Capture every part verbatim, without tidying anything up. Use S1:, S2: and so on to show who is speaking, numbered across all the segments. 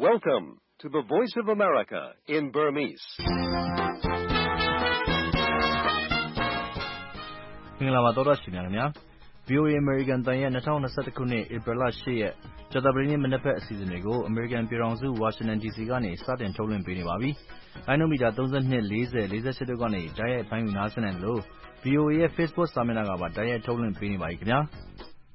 S1: Welcome to the Voice of America in Burmese.
S2: ။မင်္ဂလာပါသောတာရှင်များခင်ဗျာ။ ဗွီအိုအေ American အသံရဲ့၂၀၂၁ခုနှစ်ဧပြီလ၈ရက်ကြာသပတေးနေ့မနက်ဘက်အစီအစဉ်တွေကို American ပြည်ထောင်စု Washington ဒီစီကနေစတင်ထုတ်လွှင့်ပေးနေပါပြီ။လိုင်းနိုမီတာသုံး၂ ၄၀ ၄၈တို့ကနေတိုက်ရိုက်ဖမ်းယူနားဆင်နိုင်သလို ဗွီအိုအေရဲ့ Facebook စာမျက်နှာကပါတိုက်ရိုက်ထုတ်လွှင့်ပေးနေပါပြီခင်ဗျာ။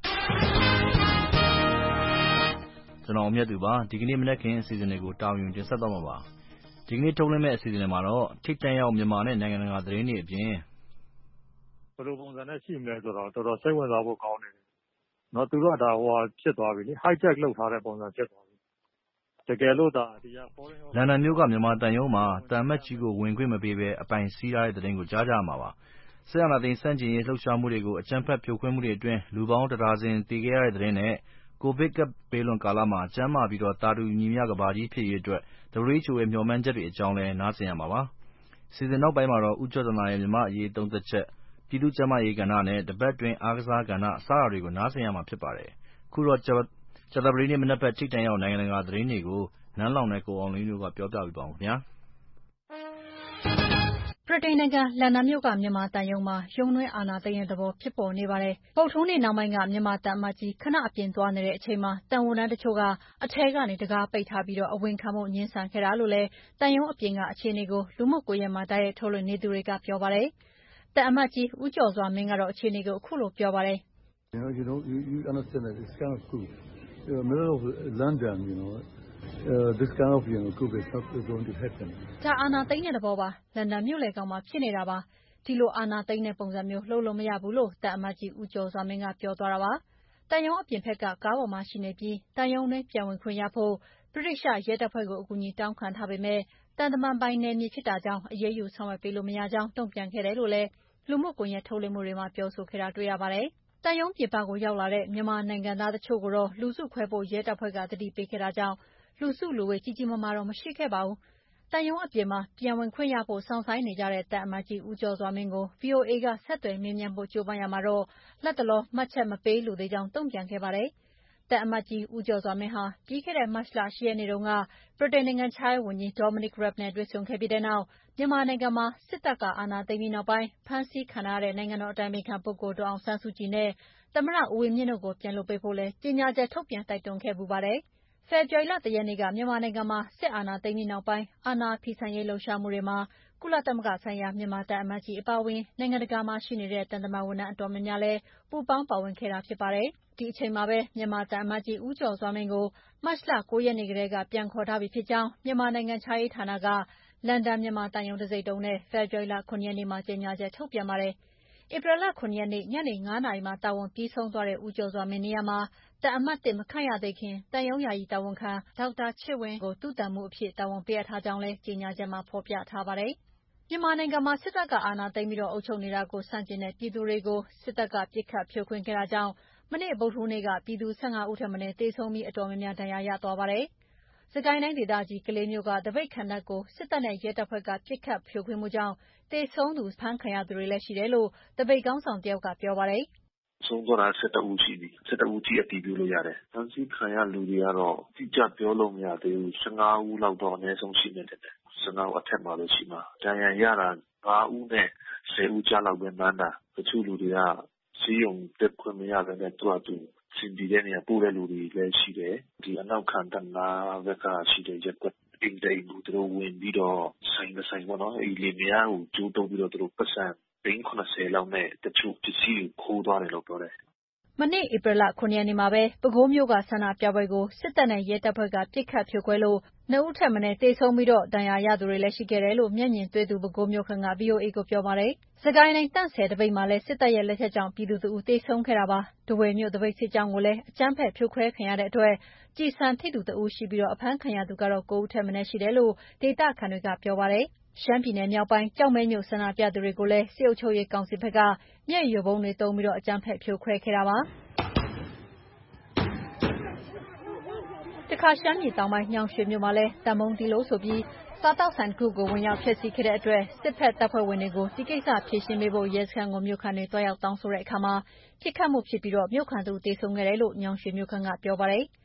S2: ကျွန်တော်အမြတ်သူပါဒီကနေ့မနက်ခင်းအစီအစဉ်တွေကိုတာဝန်ယူတင်ဆက်သွားမှာပါ။ဒီကနေ့ထုတ်လွှင့်မယ့်အစီအစဉ်တွေမှာတော့ထိပ်တန်းရောက်မြန်မာနဲ့နိုင်ငံတကာသတင်းတွေအပြင်
S3: ဘယ်လိုပုံစံနဲ့ရှိမလဲဆိုတော့တော်တော်စိတ်ဝင်စားဖို့ကောင်းနေတယ်။နော်သူတို့ကဒါဟိုဖြစ်သွားပြီလေ hijack လုပ်ထားတဲ့ပုံစံဖြစ်သွားပြီ။တကယ်လို့ဒါဒီက foreign
S2: လန်ဒန်မြို့ကမြန်မာတန်ယုံမှာတန်မတ်ကြီးကိုဝင်ခွင့်မပေးဘဲအပိုင်စီးထားတဲ့တဲ့တင်ကိုကြားကြမှာပါ။ဆက်ရနာသိန်းစန့်ကျင်ရေးလှုပ်ရှားမှုတွေကိုအကြမ်းဖက်ဖြိုခွင်းမှုတွေအတွင်းလူပေါင်းတဒါဇင်တည်ခဲ့ရတဲ့တဲ့တင်နဲ့ကိုဗစ်ကပ်ဘေးလွန်ကာလမှာကျန်းမာပြီးတော့တာတူညီမျှကဘာကြီးဖြစ်ရေးအတွက် ဒဘလျူ အို ရဲ့မျှော်မှန်းချက်တွေအကြောင်းလဲနားဆင်ရမှာပါ။စီစဉ်နောက်ပိုင်းမှာတော့ဦးကျော်တနာရဲ့မြန်မာအရေးသုံးသက်ချက်ပြည်သူ့ကျန်းမာရေးကဏ္ဍနဲ့တပတ်တွင်အားကစားကဏ္ဍအစတာတွေကိုနားဆင်ရမှာဖြစ်ပါတယ်။ခုတော့ကြာသပတေးနေ့မနက်ဘက်ထိပ်တန်းရောက်နိုင်ငံတကာသတင်းတွေကိုနန်းလောင်နဲ့ကိုအောင်လင်းတို့ကပြောပြပေးပါဦးခင်ဗျာ။
S4: ဗြိတိန်နိုင်ငံလန်ဒန်မြို့ကမြန်မာသံရုံးမှာရုံးတွင်းအာဏာသိမ်းတဲ့သဘောဖြစ်ပေါ်နေပါတယ်။ဗုဒ္ဓဟူးနေ့နောက်ပိုင်းကမြန်မာသံအမတ်ကြီးခဏအပြင်သွားနေတဲ့အချိန်မှာသံဝန်ထမ်းတချို့ကအထဲကနေတံခါးပိတ်ထားပြီးအဝင်ခံဖို့ငြင်းဆန်ခဲ့တာလို့လည်းသံရုံးအပြင်ကအခြေအနေကိုလူမှုကွန်ရက်မှာတိုက်ရိုက်ထုတ်လွှင့်နေသူတွေကပြောပါတယ်။သံအမတ်ကြီးဦးကျော်စွာမင်းကတော့အခြေအနေကိုအခုလိုပြောပါတယ်
S5: ။ You know, you know, you, you understand that it's kind of cool. In the middle of London, you know, uh, this kind of, you know, coup is not going to happen.
S4: ဒါအာဏာသိမ်းတဲ့သဘောပါ။လန်ဒန်မြို့လယ်ကောင်မှာဖြစ်နေတာပါ။ဒီလိုအာဏာသိမ်းတဲ့ပုံစံမျိုးလှုပ်လို့မရဘူးလို့သံအမတ်ကြီးဦးကျော်စွာမင်းကပြောသွားတာပါ။သံရုံးအပြင်ဘက်ကကားပေါ်မှာရှိနေပြီးသံရုံးတွင်းပြန်ဝင်ခွင့်ရဖို့ဗြိတိသျှရဲတပ်ဖွဲ့ကိုအကူအညီတောင်းခံထားပေမဲ့သံတမန်ပိုင်နယ်မြေဖြစ်တာကြောင့်အရေးယူဆောင်ရွက်ပေးလို့မရကြောင်းတုံ့ပြန်ခဲ့တယ်လို့လည်းလူမှုကွန်ရက်ထုတ်လွှင့်မှုတွေမှာပြောဆိုခဲ့တာတွေ့ရပါတယ်။သံရုံးပြင်ပကိုရောက်လာတဲ့မြန်မာနိုင်ငံသားတချို့ကိုတော့လူစုခွဲဖို့ရဲတပ်ဖွဲ့ကသတိပေးခဲ့တာကြောင့်လူစုလူဝေးကြီးကြီးမားမားတော့မရှိခဲ့ပါဘူး။သံရုံးအပြင်မှာပြန်ဝင်ခွင့်ရဖို့စောင့်ဆိုင်းနေကြတဲ့သံအမတ်ကြီးဦးကျော်စွာမင်းကို ဗွီအိုအေကဆက်သွယ်မေးမြန်းဖို့ကြိုးပမ်းရာမှာတော့လတ်တလောမှတ်ချက်မပေးလိုသေးကြောင်းတုံ့ပြန်ခဲ့ပါတယ်။သံအမတ်ကြီးဦးကျော်စွာမင်းဟာပြီးခဲ့တဲ့မတ်လ၈ရက်နေ့တုန်းကဗြိတိန်နိုင်ငံခြားရေးဝန်ကြီး Dominic Raab နဲ့တွေ့ဆုံခဲ့ပြီးတဲ့နောက်မြန်မာနိုင်ငံမှာစစ်တပ်ကအာဏာသိမ်းပြီးနောက်ပိုင်းဖမ်းဆီးခံထားရတဲ့နိုင်ငံတော်အတိုင်ပင်ခံပုဂ္ဂိုလ်ဒေါ်အောင်ဆန်းစုကြည်နဲ့သမ္မတဦးဝင်းမြင့်တို့ကိုပြန်လွှတ်ပေးဖို့လည်းကြေညာချက်ထုတ်ပြန်တိုက်တွန်းခဲ့ဖူးပါတယ်။ဖေဖော်ဝါရီလ၁ရက်နေ့ကမြန်မာနိုင်ငံမှာစစ်အာဏာသိမ်းပြီးနောက်ပိုင်းအာဏာဖီဆန်ရေးလှုပ်ရှားမှုတွေမှာကုလသမဂ္ဂဆိုင်ရာမြန်မာသံအမတ်ကြီးအပါအဝင်နိုင်ငံတကာမှာရှိနေတဲ့သံတမန်ဝန်ထမ်းအတော်များများလည်းပူးပေါင်းပါဝင်ခဲ့တာဖြစ်ပါတယ်။ဒီအချိန်မှာပဲမြန်မာသံအမတ်ကြီးဦးကျော်စွာမင်းကိုမတ်လ၉ရက်နေ့ကတည်းကပြန်ခေါ်ထားပြီဖြစ်ကြောင်းမြန်မာနိုင်ငံခြားရေးဌာနကလန်ဒန်မြန်မာသံရုံးတံဆိပ်တုံးနဲ့ဖေဖော်ဝါရီလ၇ရက်နေ့မှာကြေညာချက်ထုတ်ပြန်ပါတယ်။ဧပြီလ၇ရက်နေ့ညနေ၅နာရီမှာတာဝန်ပြီးဆုံးသွားတဲ့ဦးကျော်စွာမင်းနေရာမှာသံအမတ်သစ်မခန့်ရသေးခင်သံရုံးယာယီတာဝန်ခံဒေါက်တာချစ်ဝင်းကိုသူ့တန်မှုအဖြစ်တာဝန်ပေးအပ်ထားကြောင်းလည်းကြေညာချက်မှာဖော်ပြထားပါတယ်။မြန်မာနိုင်ငံမှာစစ်တပ်ကအာဏာသိမ်းပြီးအုပ်ချုပ်နေတာကိုဆန့်ကျင်တဲ့ပြည်သူတွေကိုစစ်တပ်ကပစ်ခတ်ဖြိုခွင်းခဲ့တာကြောင့်မနေ့ဗုဒ္ဓဟူးနေ့ကပြည်သူ၁၅ဦးထက်မနည်းသေဆုံးပြီးအတော်များများဒဏ်ရာရသွားပါတယ်။စကိုင်းတိုင်းဒေသကြီးကလေးမြို့ကသပိတ်ခံတပ်ကိုစစ်တပ်နဲ့ရဲတပ်ဖွဲ့ကပစ်ခတ်ဖြိုခွင်းမှုကြောင့်သေဆုံးသူဖမ်းခံရသူတွေလည်းရှိတယ်လို့သပိတ်ခေါင်းဆောင်တယောက်ကပြောပါတယ်
S6: ။ဆုံးသွားတာ၁၁ဦးရှိပြီ။၁၁ဦးကြီးအတည်ပြုလို့ရတယ်။ဖမ်းဆီးခံရလူတွေကတော့တိကျပြောလို့မရသေးဘူး။၁၅ဦးလောက်တော့အနည်းဆုံးရှိနေတယ်။၁၅ဦးအထက်မှာလို့ရှိမှာ။ဒဏ်ရာရတာ၅ဦးနဲ့၁၀ဦးကြားလောက်ပဲမှန်းတာ။တချို့လူတွေကဆေးရုံတက်ခွင့်မရဘဲနဲ့သူ့ဟာသူအဆင်ပြေတဲ့နေရာပို့တဲ့လူတွေလည်းရှိတယ်။ဒီအနောက်ခံတပ်နားဘက်ကရှိတဲ့ရပ်ကွက်အိမ်တအိမ်ကိုသူတို့ဝင်ပြီးတော့ဆိုင်တဆိုင်ပေါ့နော်။အဲဒီလင်မယားကိုကြိုးတုပ်ပြီးတော့သူတို့ပိုက်ဆံသိန်း၇၀လောက်နဲ့တချို့ပစ္စည်းတွေခိုးသွားတယ်လို့ပြောတယ်။
S4: မနေ့ဧပြီလ၇ရက်နေ့မှာပဲပဲခူးမြို့ကဆန္ဒပြပွဲကိုစစ်တပ်နဲ့ရဲတပ်ဖွဲ့ကပစ်ခတ်ဖြိုခွဲလို့နှစ်ဦးထက်မနည်းသေဆုံးပြီးဒဏ်ရာရသူတွေလည်းရှိခဲ့တယ်လို့မျက်မြင်တွေ့သူပဲခူးမြို့ခံက ဗွီအိုအေကိုပြောပါတယ်။စကိုင်းတိုင်းသန့်ဆည်သပိတ်မှာလည်းစစ်တပ်ရဲ့လက်ချက်ကြောင့်ပြည်သူတဦးသေဆုံးခဲ့တာပါ။ထားဝယ်မြို့သပိတ်စစ်ကြောင်းကိုလည်းအကြမ်းဖက်ဖြိုခွဲခံရတဲ့အတွက်ကျည်ဆံထိသူတဦးရှိပြီးအဖမ်းခံရသူကတော့၉ဦးထက်မနည်းရှိတယ်လို့ဒေသခံတွေကပြောပါတယ်။ရှမ်းပြည်နယ်မြောက်ပိုင်းကျောက်မဲမြို့ဆန္ဒပြသူတွေကိုလည်းစစ်အုပ်ချုပ်ရေးကောင်စီဘက်ကမျက်ရည်ယိုဗုံးတွေသုံးပြီးအကြမ်းဖက်ဖြိုခွဲခဲ့တာပါ။တခါရှမ်းပြည်တောင်ပိုင်းညောင်ရွှေမြို့မှာလည်းသံပုံးတီးလို့ဆိုပြီးစားသောက်ဆိုင်တစ်ခုကိုဝင်ရောက်ဖျက်ဆီးခဲ့တဲ့အတွက်စစ်ဘက်တပ်ဖွဲ့ဝင်တွေကိုဒီကိစ္စဖြေရှင်းပေးဖို့ရဲစခန်းကိုမြို့ခံတွေတွားရောက်တောင်းဆိုတဲ့အခါမှာပစ်ခတ်မှုဖြစ်ပြီးမြို့ခံတစ်ဦးသေဆုံးခဲ့တယ်လို့ညောင်ရွှေမြို့ခံကပြောပါတယ်။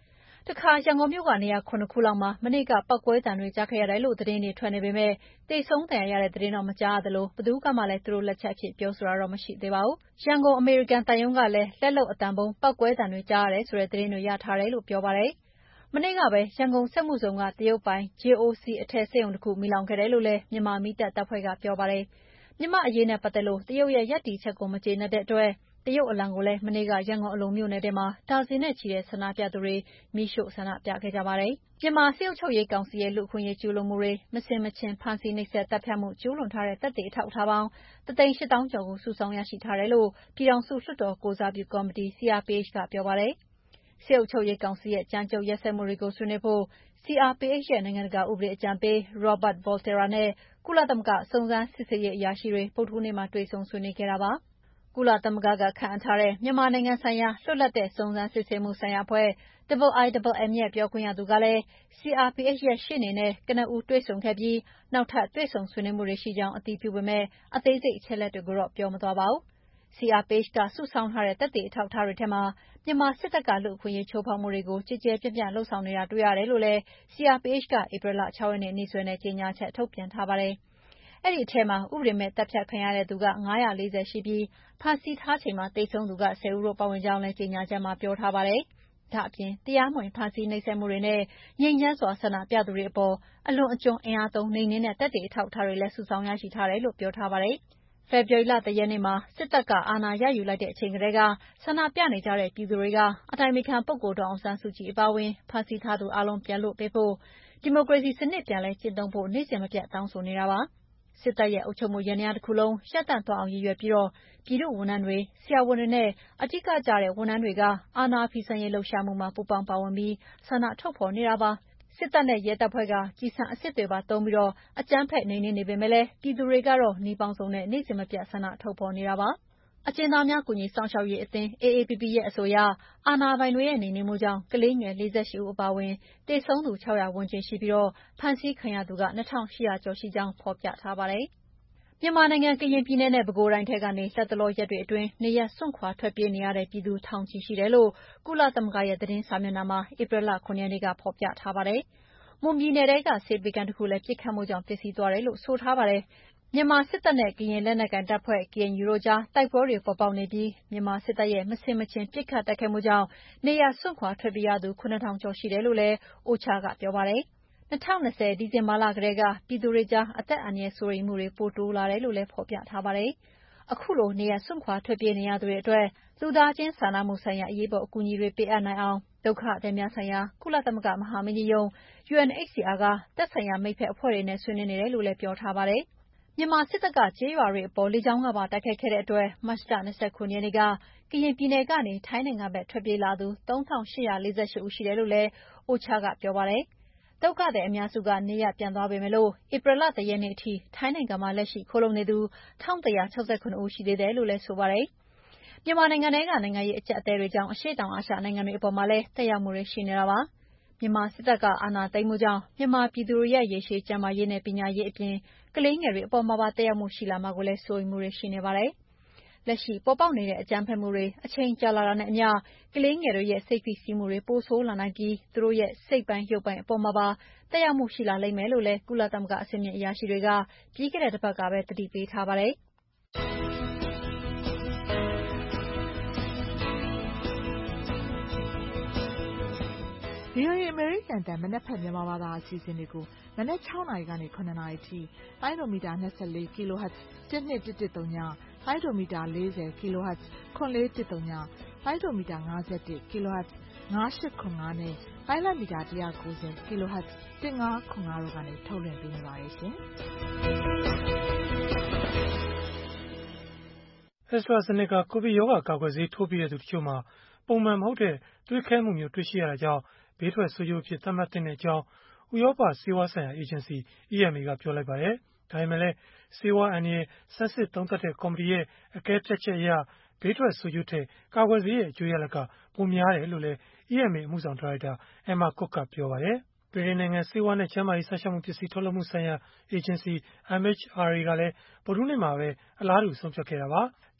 S4: တခါရန်ကုန်မြို့ကနေရာခုနှစ်ခုလောက်မှာမနေ့ကပောက်ကွဲတံတွေကြားခဲ့ရတယ်လို့သတင်းတွေထွက်နေပေမဲ့တိတ်ဆုံးတန်ရတဲ့သတင်းတော့မကြားရသလိုဘယ်သူကမှလည်းသူတို့လက်ချက်အဖြစ်ပြောဆိုတာတော့မရှိသေးပါဘူး။ရန်ကုန်အမေရိကန်တန်ယုံကလည်းလက်လုံအတန်ပုံပောက်ကွဲတံတွေကြားရတယ်ဆိုတဲ့သတင်းတွေရထားတယ်လို့ပြောပါတယ်။မနေ့ကပဲရန်ကုန်စက်မှုဇုံကတရုတ်ပိုင် ဂျေ အို စီ အထည်စက်ရုံတစ်ခုမိလောင်ခဲ့တယ်လို့လည်းမြန်မာမီးတပ်တပ်ဖွဲ့ကပြောပါတယ်။မြန်မာအရေးနဲ့ပတ်သက်လို့တရုတ်ရဲ့ရပ်တည်ချက်ကိုမကျေနပ်တဲ့အတွက်တရုတ်အလံကိုလည်းမနေ့ကရန်ကုန်အလုံးမြို့နယ်ထဲမှာဒါဇင်နဲ့ချီတဲ့ဆန္ဒပြသူတွေမီးရှို့ဆန္ဒပြခဲ့ကြပါတယ်။မြန်မာစစ်အုပ်ချုပ်ရေးကောင်စီရဲ့လူ့အခွင့်အရေးကျူးလွန်မှုတွေမဆင်မခြင်ဖမ်းဆီးနှိပ်စက်တပ်ဖြတ်မှုကျူးလွန်ထားတဲ့တပ်တွေအထောက်အထားပေါင်းတစ်သိန်းရှစ်သောင်းကျော်ကိုစုဆောင်းရရှိထားတယ်လို့ပြည်ထောင်စုလွှတ်တော်ကိုယ်စားပြုကော်မတီ စီ အာರ್ ပီ အိတ် ကပြောပါတယ်။စစ်အုပ်ချုပ်ရေးကောင်စီရဲ့ကြမ်းကြုတ်ရက်စက်မှုတွေကိုဆွေးနွေးဖို့ စီ အာร์ ပီ အိတ် ရဲ့နိုင်ငံတကာဥပဒေအကြံပေး Robert Volterra နဲ့ကုလသမဂ္ဂစုံစမ်းစစ်ဆေးရေးအရာရှိတွေဗုဒ္ဓဟူးနေ့မှာတွေ့ဆုံဆွေးနွေးခဲ့တာပါ။ကုလသမဂ္ဂကခန့်အပ်ထားတဲ့မြန်မာနိုင်ငံဆိုင်ရာလွတ်လပ်တဲ့စုံစမ်းစစ်ဆေးမှုဆိုင်ရာအဖွဲ့ I I M M ရဲ့ပြောခွင့်ရသူကလည်း စီ အာร์ ပီ အိတ် ရဲ့ရှေ့နေနဲ့ကနဦးတွေ့ဆုံခဲ့ပြီးနောက်ထပ်တွေ့ဆုံဆွေးနွေးမှုတွေရှိကြောင်းအတည်ပြုပေမဲ့အသေးစိတ်အချက်အလက်တွေကိုတော့ပြောမသွားပါဘူး။ စီ အာร์ ပီ အိတ် ကစုဆောင်းထားတဲ့သက်သေအထောက်အထားတွေထဲမှာမြန်မာစစ်တပ်ကလူ့အခွင့်အရေးချိုးဖောက်မှုတွေကိုကျယ်ကျယ်ပြန့်ပြန့်လုပ်ဆောင်နေတာတွေ့ရတယ်လို့လည်း စီ အာร์ ပီ အိတ် ကဧပြီလခြောက်ရက်နေ့နေ့စွဲနဲ့ကြေညာချက်ထုတ်ပြန်ထားပါတယ်။အဲဒီထဲမှာဥပဒေမဲ့တပ်ဖြတ်ခံရတဲ့သူက၅၄၀ရှိပြီးဖမ်းဆီးထားချိန်မှာသေဆုံးသူကဆယ်ဦးတို့ပါဝင်ကြောင်းလည်းကြေညာချက်မှာပြောထားပါတယ်။ဒါ့အပြင်တရားမဝင်ဖမ်းဆီးနှိပ်စက်မှုတွေနဲ့ငြိမ်းချမ်းစွာဆန္ဒပြသူတွေအပေါ်အလွန်အကျွံအင်အားသုံးနှိမ်နင်းတဲ့သက်သေအထောက်အထားတွေလည်းစုဆောင်းရရှိထားတယ်လို့ပြောထားပါတယ်။ဖေဖော်ဝါရီလတစ်ရက်နေ့မှာစစ်တပ်ကအာဏာရယူလိုက်တဲ့အချိန်ကတည်းကဆန္ဒပြနေကြတဲ့ပြည်သူတွေကအတိုင်ပင်ခံပုဂ္ဂိုလ်ဒေါ်အောင်ဆန်းစုကြည်အပါအဝင်ဖမ်းဆီးထားသူအားလုံးပြန်လွှတ်ပေးဖို့ဒီမိုကရေစီစနစ်ပြန်လည်ကျင့်သုံးဖို့နေ့စဉ်မပြတ်တောင်းဆိုနေတာပါ။စစ်တပ်ရဲ့အုပ်ချုပ်မှုယန္တရားတစ်ခုလုံးရပ်တန့်သွားအောင်ရည်ရွယ်ပြီးပြည်သူ့ဝန်ထမ်းတွေ၊ဆရာဝန်တွေနဲ့အဓိကကျတဲ့ဝန်ထမ်းတွေကအာဏာဖီဆန်ရေးလှုပ်ရှားမှုမှာပူးပေါင်းပါဝင်ပြီးဆန္ဒထုတ်ဖော်နေတာပါ။စစ်တပ်နဲ့ရဲတပ်ဖွဲ့ကကျည်ဆံအစစ်တွေပါသုံးပြီးအကြမ်းဖက်နှိမ်နင်းနေပေမဲ့ပြည်သူတွေကတော့နည်းပေါင်းစုံနဲ့နေ့စဉ်မပြတ်ဆန္ဒထုတ်ဖော်နေတာပါ။အကျဉ်းသားများကူညီစောင့်ရှောက်ရေးအသင်း အေအေပီပီ ရဲ့အဆိုအရအာဏာပိုင်တွေရဲ့နှိမ်နင်းမှုကြောင့်ကလေးငယ်၄၈ဦးအပါအဝင်သေဆုံးသူ၆၀၀ဝန်းကျင်ရှိပြီးဖမ်းဆီးခံရသူက၂ထောင်၈ရာကျော်ရှိကြောင်းဖော်ပြထားပါတယ်။မြန်မာနိုင်ငံကရင်ပြည်နယ်နဲ့ပဲခူးတိုင်းထဲကနေလတ်တလောရက်တွေအတွင်းနေရပ်စွန့်ခွာထွက်ပြေးနေရတဲ့ပြည်သူထောင်ချီရှိတယ်လို့ကုလသမဂ္ဂရဲ့သတင်းစာမျက်နှာမှာဧပြီလ၇ရက်နေ့ကဖော်ပြထားပါတယ်။မွန်ပြည်နယ်ထဲကဆေးပေးခန်းတစ်ခုလည်းပစ်ခတ်မှုကြောင့်ပျက်စီးသွားတယ်လို့ဆိုထားပါတယ်။မြန်မာစစ်တပ်နဲ့ကရင်လက်နက်ကိုင်တပ်ဖွဲ့ ကေအန်ယူ တို့ကြားတိုက်ပွဲတွေပေါ်ပေါက်နေပြီးမြန်မာစစ်တပ်ရဲ့မဆင်မခြင်ပစ်ခတ်တိုက်ခိုက်မှုကြောင့်နေရပ်စွန့်ခွာထွက်ပြေးရသူခုနှစ်ထောင်ကျော်ရှိတယ်လို့လည်း အိုချာ ကပြောပါတယ်။၂၀၂၀ဒီဇင်ဘာလကတည်းကပြည်သူတွေကြားအသက်အန္တရာယ်စိုးရိမ်မှုတွေပိုတိုးလာတယ်လို့လည်းဖော်ပြထားပါတယ်။အခုလိုနေရပ်စွန့်ခွာထွက်ပြေးနေရသူတွေအတွက်လူသားချင်းစာနာမှုဆိုင်ရာအရေးပေါ်အကူအညီတွေပေးအပ်နိုင်အောင်ဒုက္ခသည်များဆိုင်ရာကုလသမဂ္ဂမဟာမင်းကြီးရုံး ယူအန်အိတ်စီအာ ကသက်ဆိုင်ရာမိတ်ဖက်အဖွဲ့တွေနဲ့ဆွေးနွေးနေတယ်လို့လည်းပြောထားပါတယ်။မြန်မာစစ်တပ်ကကျေးရွာတွေအပေါ်လေကြောင်းကပါတိုက်ခိုက်ခဲ့တဲ့အတွက်မတ်လ၂၇ရက်နေ့ကကရင်ပြည်နယ်ကနေထိုင်းနိုင်ငံဘက်ထွက်ပြေးလာသူ၃ထောင်၈ရာ၄၈ဦးရှိတယ်လို့လည်းအိုချာ ကပြောပါတယ်။ဒုက္ခသည်အများစုကနေရပ်ပြန်သွားပေမဲ့ဧပြီလတစ်ရက်နေ့အထိထိုင်းနိုင်ငံမှာလက်ရှိခိုလှုံနေသူ၁၁၆၇ဦးရှိသေးတယ်လို့လည်းဆိုပါတယ်။မြန်မာနိုင်ငံထဲကနိုင်ငံရေးအကျပ်အတည်းတွေကြောင့်အရှေ့တောင်အာရှနိုင်ငံတွေအပေါ်မှာလည်းသက်ရောက်မှုတွေရှိနေတာပါ။မြန်မာစစ်တပ်ကအာဏာသိမ်းမှုကြောင့်မြန်မာပြည်သူတွေရဲ့ရေရှည်ကျန်းမာရေးနဲ့ပညာရေးအပြင်ကလေးငယ်တွေအပေါ်မှာပါသက်ရောက်မှုရှိလာမှာကိုလည်းစိုးရိမ်မှုတွေရှိနေပါတယ်။လက်ရှိပေါ်ပေါက်နေတဲ့အကြမ်းဖက်မှုတွေအချိန်ကြာလာတာနဲ့အမျှကလေးငယ်တွေရဲ့စိတ်ဖိစီးမှုတွေပိုဆိုးလာနိုင်ပြီးသူတို့ရဲ့စိတ်ပိုင်းရုပ်ပိုင်းအပေါ်မှာပါသက်ရောက်မှုရှိလာလိမ့်မယ်လို့လည်းကုလသမဂ္ဂအဆင့်မြင့်အရာရှိတွေကပြီးခဲ့တဲ့တစ်ပတ်ကပဲသတိပေးထားပါတယ်။
S7: ဗွီအိုအေ အမေရိကန်အသံမနက်ဖြန်မြန်မာဘာသာအစီအစဉ်တွေကိုမနက်၆နာရီကနေ၇နာရီထိလိုင်းဒိုမီတာ၂၄ကီလိုဟတ်ဇ်၁၂၁၁ဝလိုင်းဒိုမီတာ၄၀ကီလိုဟတ်ဇ်၇၄၁ဝလိုင်းဒိုမီတာ၅၁ကီလိုဟတ်ဇ်၅၈၇၅နဲ့လိုင်းလမီတာ၁၉၀ကီလိုဟတ်ဇ်၁၅၇၅တို့ကနေထုတ်လွှင့်ပေးနေပါတယ်ရှင်။
S8: AstraZeneca ကိုဗစ်ရောဂါကာကွယ်ဆေးထိုးပြီးတဲ့သူတချို့မှာပုံမှန်မဟုတ်တဲ့သွေးခဲမှုမျိုးတွေ့ရှိရတာကြောင့်ဘေးထွက်ဆိုးကျိုးအဖြစ်သတ်မှတ်သင့်ကြောင်းဥရောပဆေးဝါးဆိုင်ရာအေဂျင်စီ အီ အမ် အေ ကပြောလိုက်ပါတယ်။ဒါပေမဲ့လည်းဆေးဝါးအန္တရာယ်ဆန်းစစ်သုံးသပ်တဲ့ကော်မတီရဲ့အကဲဖြတ်ချက်အရဘေးထွက်ဆိုးကျိုးထက်ကာကွယ်ဆေးရဲ့အကျိုးရလဒ်ကပိုများတယ်လို့လည်း အီ အမ် အေ အမှုဆောင်ဒါရိုက်တာ Emma Cook ကပြောပါတယ်။ ဗြိတိန်နိုင်ငံဆေးဝါးနဲ့ကျန်းမာရေးစောင့်ရှောက်မှုပစ္စည်းထုတ်လုပ်မှုဆိုင်ရာအေဂျင်စီ အမ် အိုက်ချ် အာር အေ ကလည်းဗုဒ္ဓဟူးနေ့မှာပဲအလားတူဆုံးဖြတ်ခဲ့တာပါ။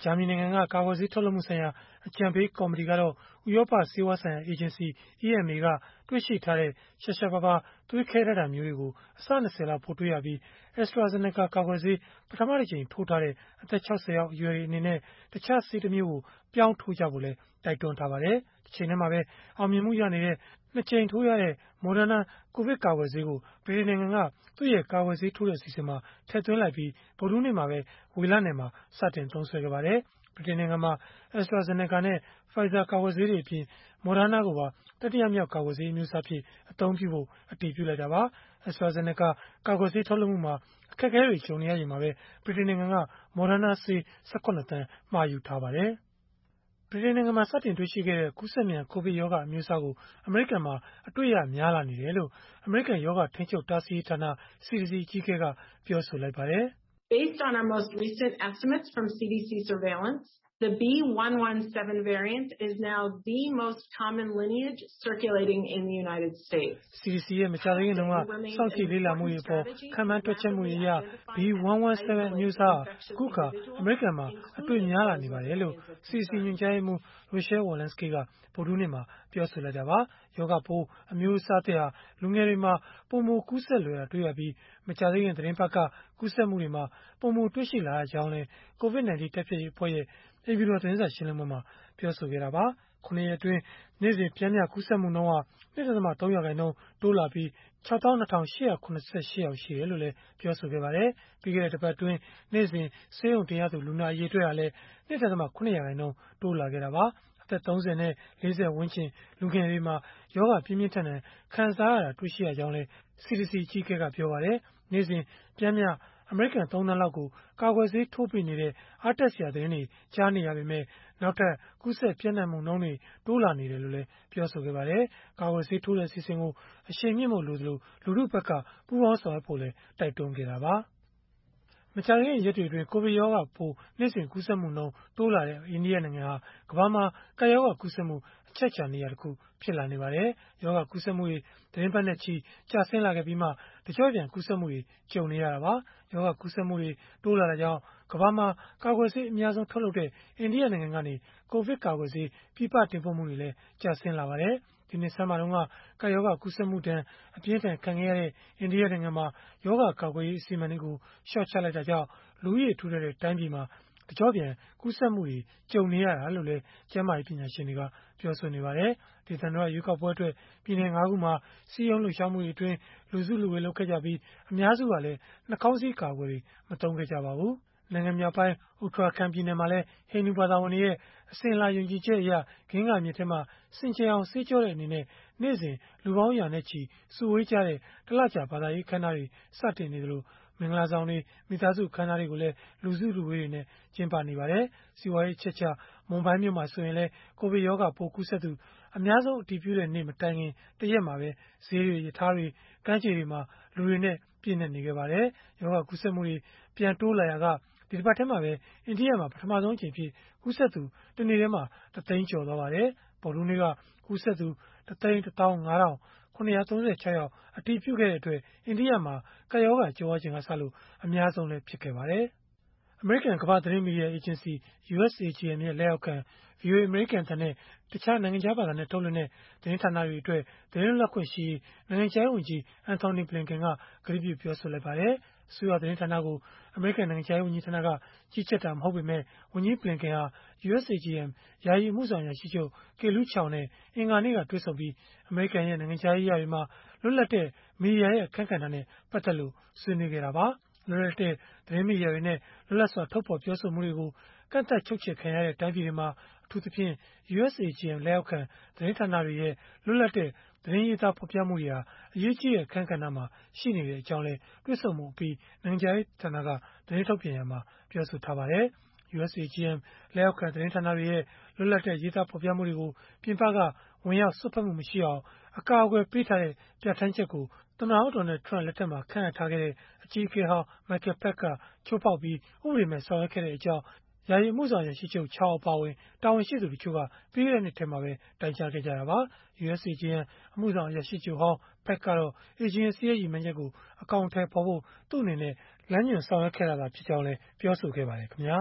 S8: ဂျာမနီနိုင်ငံကကာကွယ်ဆေးထုတ်လုပ်မှုဆိုင်ရာအကြံပေးကော်မတီကတော့ဥရောပဆေးဝါးဆိုင်ရာအေဂျင်စီ E M A ကတွေ့ရှိထားတဲ့ရှားရှားပါးပါးသွေးခဲတတ်တာမျိုးတွေကိုအဆ၂၀လောက်ပိုတွေ့ရပြီး AstraZeneca ကာကွယ်ဆေးပထမတစ်ကြိမ်ထိုးထားတဲ့အသက်၆၀ယောက်အရွယ်တွေအနေနဲ့တခြားဆေးတစ်မျိုးကိုပြောင်းထိုးကြဖို့လည်းတိုက်တွန်းထားပါတယ်။တစ်ချိန်တည်းမှာပဲအောင်မြင်မှုရနေတဲ့နှစ်ကြိမ်ထိုးရတဲ့ Moderna ကိုဗစ်ကာကွယ်ဆေးကိုဗြိတိန်နိုင်ငံကသူ့ရဲ့ကာကွယ်ဆေးထိုးတဲ့အစီအစဉ်မှာထည့်သွင်းလိုက်ပြီးဗုဒ္ဓဟူးနေ့မှာပဲဝေလနယ်မှာစတင်သုံးစွဲခဲ့ပါတယ်။ ဗြိတိန်နိုင်ငံမှာ AstraZeneca နဲ့ Pfizer ကာကွယ်ဆေးတွေအပြင် Moderna ကိုပါတတိယမြောက်ကာကွယ်ဆေးအမျိုးအစားအဖြစ်အသုံးပြုဖို့အတည်ပြုလိုက်တာပါ။ AstraZeneca ကာကွယ်ဆေးထုတ်လုပ်မှုမှာအခက်အခဲတွေကြုံနေရချိန်မှာပဲဗြိတိန်နိုင်ငံက Moderna ဆေး၁၇သန်းမှာယူထားပါတယ်။ ဗြိတိန်နိုင်ငံမှာစတင်တွေ့ရှိခဲ့တဲ့ကူးစက်မြန်ကိုဗစ်ရောဂါအမျိုးအစားကိုအမေရိကန်မှာအတွေ့ရများလာနေတယ်လို့အမေရိကန်ရောဂါထိန်းချုပ်တားဆီးရေးဌာန C D C အကြီးအကဲကပြောဆိုလိုက်ပါတယ်။
S9: Based on our most recent estimates from C D C surveillance, the B one one seven variant is now the most common lineage circulating in the United States.
S8: C D C ရဲ့မကြာသေးခင်တုန်းကစောင့်ကြည့်လေ့လာမှုတွေအပေါ်ခံမှန်းတွက်ချက်မှုတွေအရ B one one seven အမျိုးအစားအခုအခါအမေရိကန်မှာအတွေ့များလာနေပါတယ်လို့ C D C ညွှန်ကြားရေးမှူး Rochelle Walensky ကဗုဒ္ဓဟူးနေ့မှာပြောဆိုလိုက်တာပါ။ ရောဂါပိုးအမျိုးအစားသစ်ဟာလူငယ်တွေမှာပိုမိုကူးစက်လွယ်တာတွေ့ရပြီးမကြာသေးခင်သီတင်းပတ်ကကူးစက်မှုတွေမှာပိုမိုတွေ့ရှိလာရကြောင်းလည်း COVID 19 တိုက်ဖျက်ရေးအဖွဲ့ရဲ့အိမ်ဖြူတော်သတင်းစာရှင်းလင်းပွဲမှာပြောဆိုခဲ့တာပါ။ ခုနှစ်ရက်အတွင်းနေ့စဉ်ပျမ်းမျှကူးစက်မှုနှုန်းဟာ ၂ ဒသမ ၃ ရာခိုင်နှုန်းတိုးလာပြီးခြောက်သောင်းနှစ်ထောင်ရှစ်ရာခုနစ်ဆယ့်ရှစ်ယောက်ရှိတယ်လို့လည်းပြောဆိုခဲ့ပါတယ်။ ပြီးခဲ့တဲ့တပတ်အတွင်းနေ့စဉ်ဆေးရုံတင်ရသူလူနာအရေအတွက်ဟာလည်း ၂ ဒသမ ၇ ရာခိုင်နှုန်းတိုးလာခဲ့တာပါ။ အသက်သုံးဆယ်နဲ့လေးဆယ်ဝန်းကျင်လူငယ်တွေမှာရောဂါပြင်းပြင်းထန်ထန်ခံစားရတာတွေ့ရှိရကြောင်းလည်း C D C အကြီးအကဲကပြောပါတယ်။ နေ့စဉ်ပျမ်းမျှအမေရိကန်သုံးသန်းလောက်ကိုကာကွယ်ဆေးထိုးပေးနေတဲ့အားတက်စရာသတင်းတွေကြားနေရပေမဲ့နောက်ထပ်ကူးစက်ပျံ့နှံ့မှုနှုန်းတွေတိုးလာနေတယ်လို့လည်းပြောဆိုခဲ့ပါတယ်။ ကာကွယ်ဆေးထိုးတဲ့အစီအစဉ်ကိုအရှိန်မြှင့်ဖို့လိုသလိုလူထုဘက်ကပူးပေါင်းဆောင်ရွက်ဖို့လည်းတိုက်တွန်းခဲ့တာပါ။ မကြာသေးခင်ရက်တွေအတွင်းကိုဗစ်ရောဂါပိုးနေ့စဉ်ကူးစက်မှုနှုန်းတိုးလာတဲ့အိန္ဒိယနိုင်ငံဟာကမ္ဘာမှာကပ်ရောဂါကူးစက်မှုအချက်အခြာနေရာတစ်ခုဖြစ်လာနေပါတယ်။ ရောဂါကူးစက်မှုတွေသီတင်းပတ်နဲ့ချီကျဆင်းလာခဲ့ပြီးမှတကျော့ပြန်ကူးစက်မှုတွေကြုံနေရတာပါ။ ရောဂါကူးစက်မှုတွေတိုးလာတာကြောင့်ကမ္ဘာမှာကာကွယ်ဆေးအများဆုံးထုတ်လုပ်တဲ့အိန္ဒိယနိုင်ငံကနေကိုဗစ်ကာကွယ်ဆေးပြည်ပတင်ပို့မှုတွေလည်းကျဆင်းလာပါတယ်။ ဒီနှစ်ဆန်းမှာတုန်းကကပ်ရောဂါကူးစက်မှုဒဏ်အပြင်းအထန်ခံခဲ့ရတဲ့အိန္ဒိယနိုင်ငံမှာရောဂါကာကွယ်ရေးအစီအမံတွေကိုလျှော့ချလိုက်တာကြောင့်လူဦးရေထူထပ်တဲ့တိုင်းပြည်မှာတကျော့ပြန်ကူးစက်မှုတွေကြုံနေရတာလို့လည်းကျန်းမာရေးပညာရှင်တွေကပြောဆိုနေပါတယ်။ ဒေသန္တရရွေးကောက်ပွဲအတွက်ပြည်နယ်ငါးခုမှာစည်းရုံးလှုပ်ရှားမှုတွေအတွင်းလူစုလူဝေးလုပ်ခဲ့ကြပြီးအများစုကလည်းနှာခေါင်းစည်းကာကွယ်တွေမသုံးခဲ့ကြပါဘူး။ နိုင်ငံမြောက်ပိုင်း Uttarakhand ပြည်နယ်မှာလည်းဟိန္ဒူဘာသာဝင်တွေရဲ့အစဉ်အလာယုံကြည်ချက်အရဂင်္ဂါမြစ်ထဲမှာစင်ကြယ်အောင်ဆေးကြောတဲ့အနေနဲ့နေ့စဉ်လူပေါင်းရာနဲ့ချီစုဝေးကြတဲ့တလကြာဘာသာရေးအခမ်းအနားတွေစတင်နေသလိုမင်္ဂလာဆောင်တွေမိသားစုအခမ်းအနားတွေကိုလည်းလူစုလူဝေးတွေနဲ့ကျင်းပနေပါတယ်။ စီးပွားရေးအချက်အခြာမွန်ဘိုင်းမြို့မှာဆိုရင်လည်းကိုဗစ်ရောဂါပိုးကူးစက်သူအများဆုံးအတည်ပြုတဲ့နေ့မတိုင်ခင်တရက်မှာပဲဈေးတွေရထားတွေကမ်းခြေတွေမှာလူတွေနဲ့ပြည့်နှက်နေခဲ့ပါတယ်။ ရောဂါကူးစက်မှုတွေပြန်တိုးလာရာကဒီတပတ်ထဲမှာပဲအိန္ဒိယမှာပထမဆုံးအကြိမ်အဖြစ်ကူးစက်သူတနေ့ထဲမှာတသိန်းကျော်သွားပါတယ်။ ဗုဒ္ဓဟူးနေ့ကကူးစက်သူတသိန်းတစ်သောင်းငါးထောင်ခုနစ်ရာသုံးဆယ်ခြောက်ယောက်အတည်ပြုခဲ့တဲ့အတွက်အိန္ဒိယမှာကပ်ရောဂါကြုံရချိန်ကစလို့အများဆုံးလည်းဖြစ်ခဲ့ပါတယ်။ အမေရိကန်ကမ္ဘာ့သတင်းမီဒီယာအေဂျင်စီ U S A G M ရဲ့လက်အောက်ခံ ဗွီအိုအေအမေရိကန်အသံနဲ့ တခြားနိုင်ငံခြားဘာသာနဲ့ထုတ်လွှင့်တဲ့သတင်းဌာနတွေအတွက်သတင်းလွတ်လပ်ခွင့်ရှိရေးနိုင်ငံခြားရေးဝန်ကြီး Antony Blinken ကကတိပြုပြောဆိုလိုက်ပါတယ်။ အစိုးရသတင်းဌာနကိုအမေရိကန်နိုင်ငံခြားရေးဝန်ကြီးဌာနကကြီးကြပ်တာမဟုတ်ပေမဲ့ဝန်ကြီး Blinken ဟာ U S A G M ယာယီအမှုဆောင်အရာရှိချုပ် Kelu Chao နဲ့အင်္ဂါနေ့ကတွေ့ဆုံပြီးအမေရိကန်ရဲ့နိုင်ငံခြားရေးရာတွေမှာလွတ်လပ်တဲ့မီဒီယာရဲ့အခန်းကဏ္ဍနဲ့ပတ်သက်လို့ဆွေးနွေးခဲ့တာပါ။ လွတ်လပ်တဲ့သတင်းမီဒီယာတွေနဲ့လွတ်လပ်စွာထုတ်ဖော်ပြောဆိုမှုတွေကိုကန့်သတ်ချုပ်ချယ်ခံရတဲ့တိုင်းပြည်တွေမှာအထူးသဖြင့် U S A G M လက်အောက်ခံသတင်းဌာနတွေရဲ့လွတ်လပ်တဲ့သတင်းရေးသားဖော်ပြမှုတွေဟာအရေးကြီးတဲ့အခန်းကဏ္ဍမှာရှိနေတဲ့အကြောင်းလည်းတွေ့ဆုံမှုအပြီးနိုင်ငံခြားရေးဌာနကသတင်းထုတ်ပြန်ရာမှာပြောဆိုထားပါတယ်။ U S A G M လက်အောက်ခံသတင်းဌာနတွေရဲ့လွတ်လပ်တဲ့ရေးသားဖော်ပြမှုတွေကိုပြင်ပကဝင်ရောက်စွက်ဖက်မှုမရှိအောင်အကာအကွယ်ပေးထားတဲ့ပြဌာန်းချက်ကိုသမ္မတဟောင်း Donald Trump လက်ထက်မှာခန့်အပ်ထားခဲ့တဲ့အကြီးအကဲဟောင်း Michael Pack ကချိုးဖောက်ပြီးဥပဒေမဲ့ဆောင်ရွက်ခဲ့ကြောင်းယာယီအမှုဆောင်အရာရှိချုပ် Chao အပါအဝင်တာဝန်ရှိသူတချို့ကပြီးခဲ့တဲ့နှစ်ထဲမှာပဲတိုင်ကြားခဲ့ကြတာပါ။ U S A G M အမှုဆောင်အရာရှိချုပ်ဟောင်း Pack ကတော့ အေဂျင်စီရဲ့ရည်မှန်းချက်ကိုအကောင်အထည်ဖော်ဖို့သူ့အနေနဲ့လမ်းညွှန်ဆောင်ရွက်ခဲ့တာသာဖြစ်ကြောင်းလည်းပြောဆိုခဲ့ပါတယ်ခင်ဗျာ။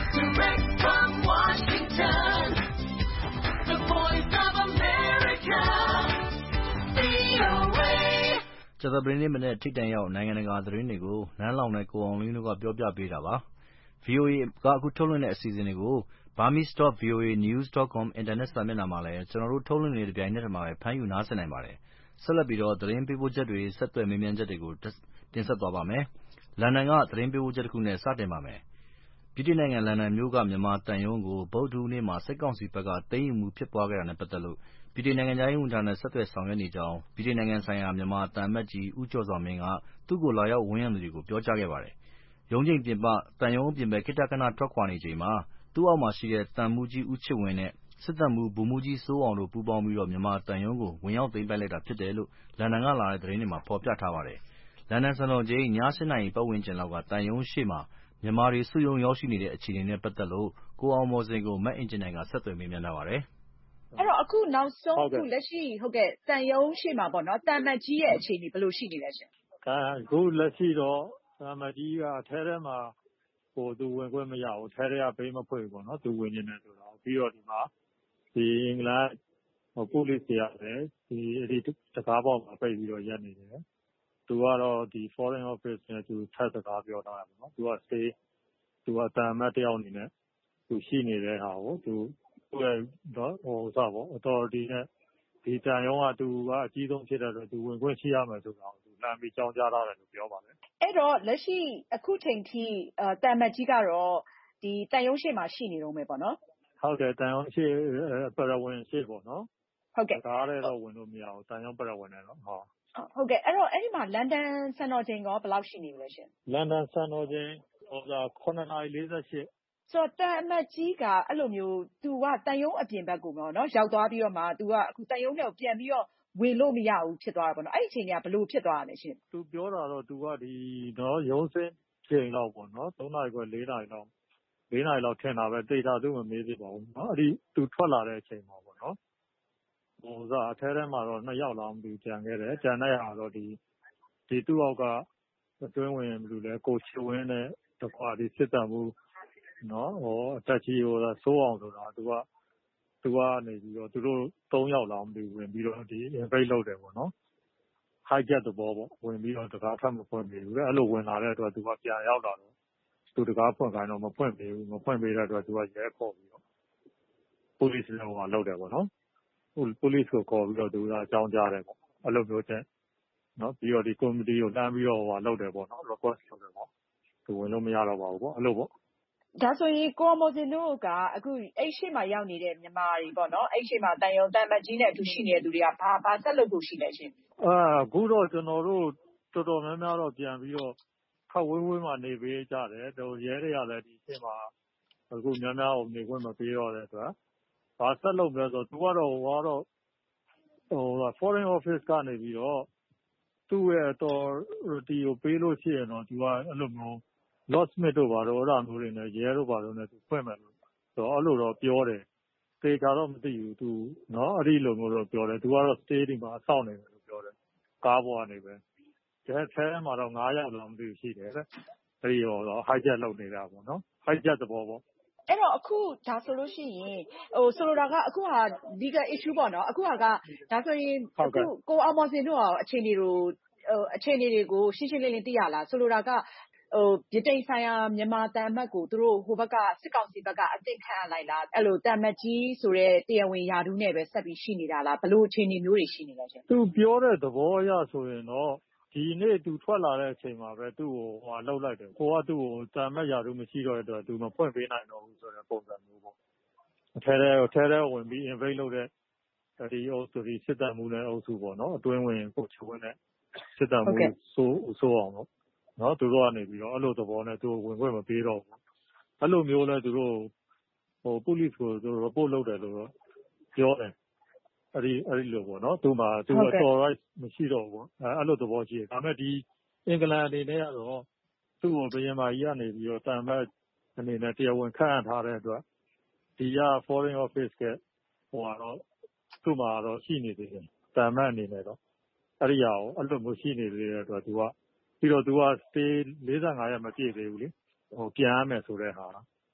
S10: Direct from Washington, the voice of America, ဗွီအိုအေ
S2: ကြာသပတေးနေ့မနက်ထိပ်တန်းရောက်နိုင်ငံတကာသတင်းတွေကိုနန်းလောင်နဲ့ကိုအောင်လင်းတို့ကပြောပြပေးတာပါ။ ဗွီအိုအေကအခုထုတ်လွှင့်တဲ့အစီအစဉ်တွေကို burmese dot v o a news dot com အင်တာနက်စာမျက်နှာမှာလည်းကျွန်တော်တို့ထုတ်လွှင့်နေတဲ့တပြိုင်နက်တည်းမှာပဲဖမ်းယူနားဆင်နိုင်ပါတယ်။ဆက်လက်ပြီးသတင်းပေးပို့ချက်တွေဆက်သွယ်မေးမြန်းချက်တွေကိုတင်ဆက်သွားပါမယ်။လန်ဒန်ကသတင်းပေးပို့ချက်တခုနဲ့စတင်ပါမယ်။ဗြိတိန်နိုင်ငံလန်ဒန်မြို့ကမြန်မာသံရုံးကိုဗုဒ္ဓဟူးနေ့မှာစစ်ကောင်စီဘက်ကသိမ်းယူမှုဖြစ်ပွားခဲ့တာနဲ့ပတ်သက်လို့ဗြိတိန်နိုင်ငံခြားရေးဝန်ကြီးဌာနနဲ့ဆက်သွယ်ဆောင်ရွက်နေကြောင်းဗြိတိန်နိုင်ငံဆိုင်ရာမြန်မာသံအမတ်ကြီးဦးကျော်စွာမင်းကသူ့ကိုလာရောက်ဝန်းရံသူတွေကိုပြောကြားခဲ့ပါတယ်။ရုံးချိန်ပြင်ပသံရုံးအပြင်ဘက်ခေတ္တခဏထွက်ခွာနေချိန်မှာသူ့အောက်မှာရှိတဲ့သံမှူးကြီးဦးချစ်ဝင်းနဲ့စစ်သံမှူးဗိုလ်မှူးကြီးစိုးအောင်တို့ပူးပေါင်းပြီးမြန်မာသံရုံးကိုဝင်ရောက်သိမ်းပိုက်လိုက်တာဖြစ်တယ်လို့လန်ဒန်ကလာတဲ့သတင်းတွေမှာဖော်ပြထားပါတယ်။လန်ဒန်စံတော်ချိန်ည ၈ နာရီပတ်ဝန်းကျင်လောက်ကသံရုံးရှေ့မှာမြန်မာတွေစုရုံးရောက်ရှိနေတဲ့အခြေအနေနဲ့ပတ်သက်လို့ကိုအောင်မော်ဇင်ကိုမအင်ကြင်းနိုင်ကဆက်သွယ်မေးမြန်းထားပါတယ်
S11: ။အဲ့တော့အခုနောက်ဆုံးအခုလက်ရှိဟုတ်ကဲ့သံရုံးရှေ့မှာပေါ့နော်သံအမတ်ကြီးရဲ့အခြေအနေဘယ်လိုရှိနေလဲရှင်
S3: ။အခုလက်ရှိတော့သံအမတ်ကြီးကအထဲထဲမှာဟိုသူဝင်ခွင့်မရဘူး။ထဲထဲကဘေးမဖွင့်ဘူးပေါ့နော်။သူဝင်နေတယ်ဆိုတော့ပြီးတော့ဒီမှာဒီအင်္ဂလန်ဟို police တွေကလည်းဒီဒီတကားပေါက်မှာပိတ်ပြီးတော့ရပ်နေတယ်။သူကတော့ဒီ foreign office နဲ့သူထပ်စကားပြောထားတယ်ပေါ့နော်။သူက stay သူကတန်အမတ်တယောက်အနေနဲ့သူရှိနေတဲ့ဟာကိုသူသူ့ရဲ့တော့ဟိုစပေါ့ authority နဲ့ဒီတန်ရုံးကသူကအကြီးဆုံးဖြစ်တဲ့အတွက်သူဝင်ခွင့်ရှိရမယ်ဆိုတာကိုသူလမ်းပြီးကြောင်းကြားထားတယ်လို့ပြောပါတယ်
S11: ။အဲ့တော့လက်ရှိအခုချိန်ထိအဲတန်အမတ်ကြီးကတော့ဒီတန်ရုံးရှိမှာရှိနေတော့မယ်ပေါ့နော်
S3: ။ဟုတ်တယ်တန်ရုံးရှိပရဝင်ရှိပေါ့နော်
S11: ။ဟုတ်ကဲ့
S3: ။ဒါလည်းတော့ဝင်လို့မရဘူးတန်ရုံးပရဝင်နဲ့တော့ဟုတ်
S11: ဟုတ်ကဲ့အဲ့တော့အဲ့ဒီမှာလန်ဒန်စံတော်ချိန်ကဘယ်လောက်ရှိနေပြီလဲရှင်
S3: လန်ဒန်စံတော်ချိန်ဟိုကခုနှစ်နာရီလေးဆယ့်ရှစ်
S11: ဆိုတော့တန်အမတ်ကြီးကအဲ့လိုမျိုးသူကတန်ရုံးအပြင်ဘက်ကိုပေါ့နော်ရောက်သွားပြီးတော့မှသူကအခုတန်ရုံးထဲကိုပြန်ပြီးတော့ဝင်လို့မရဘူးဖြစ်သွားတာပေါ့နော်အဲ့ဒီအချိန်ကဘယ်လိုဖြစ်သွားတာလဲရှင်
S3: သူပြောတာတော့သူကဒီနော်ရုံးစင်းချိန်လောက်ပေါ့နော်သုံးနာရီခွဲလေးနာရီလောက်လေးနာရီလောက်ထင်တာပဲတေချာသူမမေးသေးပါဘူးနော်အဲ့ဒီသူထွက်လာတဲ့အချိန်မှာပေါ့နော်ဟိုစားအထဲထဲမှာတော့နှစ်ယောက်လောက်မသိကြံခဲ့တယ်ကြံတဲ့ဟာတော့ဒီဒီသူ့အောက်ကအတွင်းဝင်ဘယ်လိုလဲကိုချစ်ဝင်းနဲ့တကွာဒီစစ်တပ်မှုနော်ဟောအတက်ကြီးဟိုစိုးအောင်ဆိုတာသူကသူကနေပြီးတော့သူတို့သုံးယောက်လောက်မသိဝင်ပြီးတော့ဒီ invade လုပ်တယ်ပေါ့နော် hijack သဘောပေါ့ဝင်ပြီးတော့တကားထပ်မဖွင့်ပေးဘူးအဲ့လိုဝင်လာတဲ့အတွက်သူကပြန်ရောက်လာတော့သူတကားဖွင့်ခိုင်းတော့မဖွင့်ပေးဘူးမဖွင့်ပေးတဲ့အတွက်သူကရဲခေါ်ပြီးတော့ police နဲ့ဟိုကလုပ်တယ်ပေါ့နော် police ကိုခေါ်ပြီးတော့သူကအကြောင်းကြားတယ်ပေါ့အဲ့လိုမျိုးတဲ့နော်ပြီးတော့ဒီ committee ကိုတန်းပြီးတော့ဟိုကလုပ်တယ်ပေါ့နော် request လုပ်တယ်ပေါ့သူဝင်လို့မရတော့ပါဘူးပေါ့အဲ့လိုပေါ့
S11: ဒါဆိုရင်ကိုမော်စင်တို့ကအခုအဲ့ရှိမှရောက်နေတဲ့မြန်မာတွေပေါ့နော်အဲ့ရှိမှတန်ရုံတန်မတ်ကြီးနဲ့အတူရှိနေတဲ့သူတွေကဘာဘာဆက်လုပ်ဖို့ရှိလဲရှင်
S3: အာအခုတော့ကျွန်တော်တို့တော်တော်များများတော့ပြန်ပြီးတော့ခက်ဝေးဝေးမှနေပေးကြတယ်တော့ရဲတွေကလည်းဒီအချိန်မှာအခုများများအောင်နေခွင့်မပေးတော့တဲ့အတွက်ဘာဆက်လုပ်မလဲဆိုတော့သူကတော့ဟိုကတော့ဟို foreign office ကနေပြီးတော့သူ့ရဲ့ authority ကိုပေးလို့ရှိရင်တော့သူကအဲ့လိုမျိုး locksmith တို့ဘာလို့အဲ့ဒါမျိုးတွေနဲ့ရဲတို့ဘာလို့နဲ့သူဖွင့်မယ်လို့ဆိုတော့အဲ့လိုတော့ပြောတယ်တေချာတော့မသိဘူးသူနော်အဲ့ဒီလိုမျိုးတော့ပြောတယ်သူကတော့ stay ဒီမှာအဆောက်နေတယ်လို့ပြောတယ်ကားပေါ်ကနေပဲကျဲထဲမှာတော့ငါးယောက်လောက်မသိဘူးရှိတယ်တဲ့အဲ့ဒီတော့ hijack လုပ်နေတာပေါ့နော် hijack သဘောပေါ့
S11: အဲ့တော့အခုဒါဆိုလို့ရှိရင်ဟိုဆိုလိုတာကအခုဟာ legal issue ပေါ့နော်အခုဟာကဒါဆိုရင်အခုကိုအောင်မော်စင်တို့ရောအခြေအနေတို့ဟိုအခြေအနေတွေကိုရှင်းရှင်းလင်းလင်းသိရလားဆိုလိုတာကဟိုဗြိတိန်ဆိုင်ရာမြန်မာတန်အမတ်ကိုသူတို့ဟိုဘက်ကစစ်ကောင်စီဘက်ကအသိခံရလိုက်လားအဲ့လိုတန်မတ်ကြီးဆိုတဲ့တရားဝင်ယာဒူးနဲ့ပဲဆက်ပြီးရှိနေတာလားဘယ်လိုအခြေအနေမျိုးတွေရှိနေလဲရှင်
S3: သူပြောတဲ့သဘောအရဆိုရင်တော့ဒီနေ့သူထွက်လာတဲ့အချိန်မှာပဲသူ့ကိုဟိုလှုပ်လိုက်တယ်ကိုကသူ့ကိုတန်မတ်ယာဒူးမရှိတော့တဲ့အတွက်သူမဖွင့်ပေးနိုင်တော့ဘူးဆိုတဲ့ပုံစံမျိုးပေါ့အထဲထဲအထဲထဲဝင်ပြီး invade လုပ်တဲ့ဒီအုပ်စုဒီစစ်တပ်မှုနဲ့အုပ်စုပေါ့နော်အတွင်းဝင်ကိုချဝင်းနဲ့စစ်တပ်မှုဆိုးဆိုးအောင်တော့နော်သူတို့ကနေပြီးတော့အဲ့လိုသဘောနဲ့သူဝင်ခွင့်မပေးတော့ဘူးအဲ့လိုမျိုးလဲသူတို့ဟို police ကိုသူတို့ report လုပ်တယ်လို့တော့ပြောတယ်အဲ့ဒီအဲ့ဒီလိုပေါ့နော်သူမှသူ authorize မရှိတော့ဘူးအဲ့အဲ့လိုသဘောရှိတယ်ဒါပေမဲ့ဒီအင်္ဂလန်အနေနဲ့ကတော့သူ့ကိုဘယင်မာကြီးကနေပြီးတော့တန်မတ်အနေနဲ့တရားဝင်ခန့်အပ်ထားတဲ့အတွက်ဒီက foreign office ကဟိုကတော့သူ့မှာတော့ရှိနေသေးတယ်တန်မတ်အနေနဲ့တော့အဲ့ဒီဟာကိုအဲ့လိုမျိုးရှိနေသေးတဲ့အတွက်သူကပြီးတော့သူက stay လေးဆယ့်ငါးရက်မပြည့်သေးဘူးလေဟိုပြန်ရမယ်ဆိုတဲ့ဟာ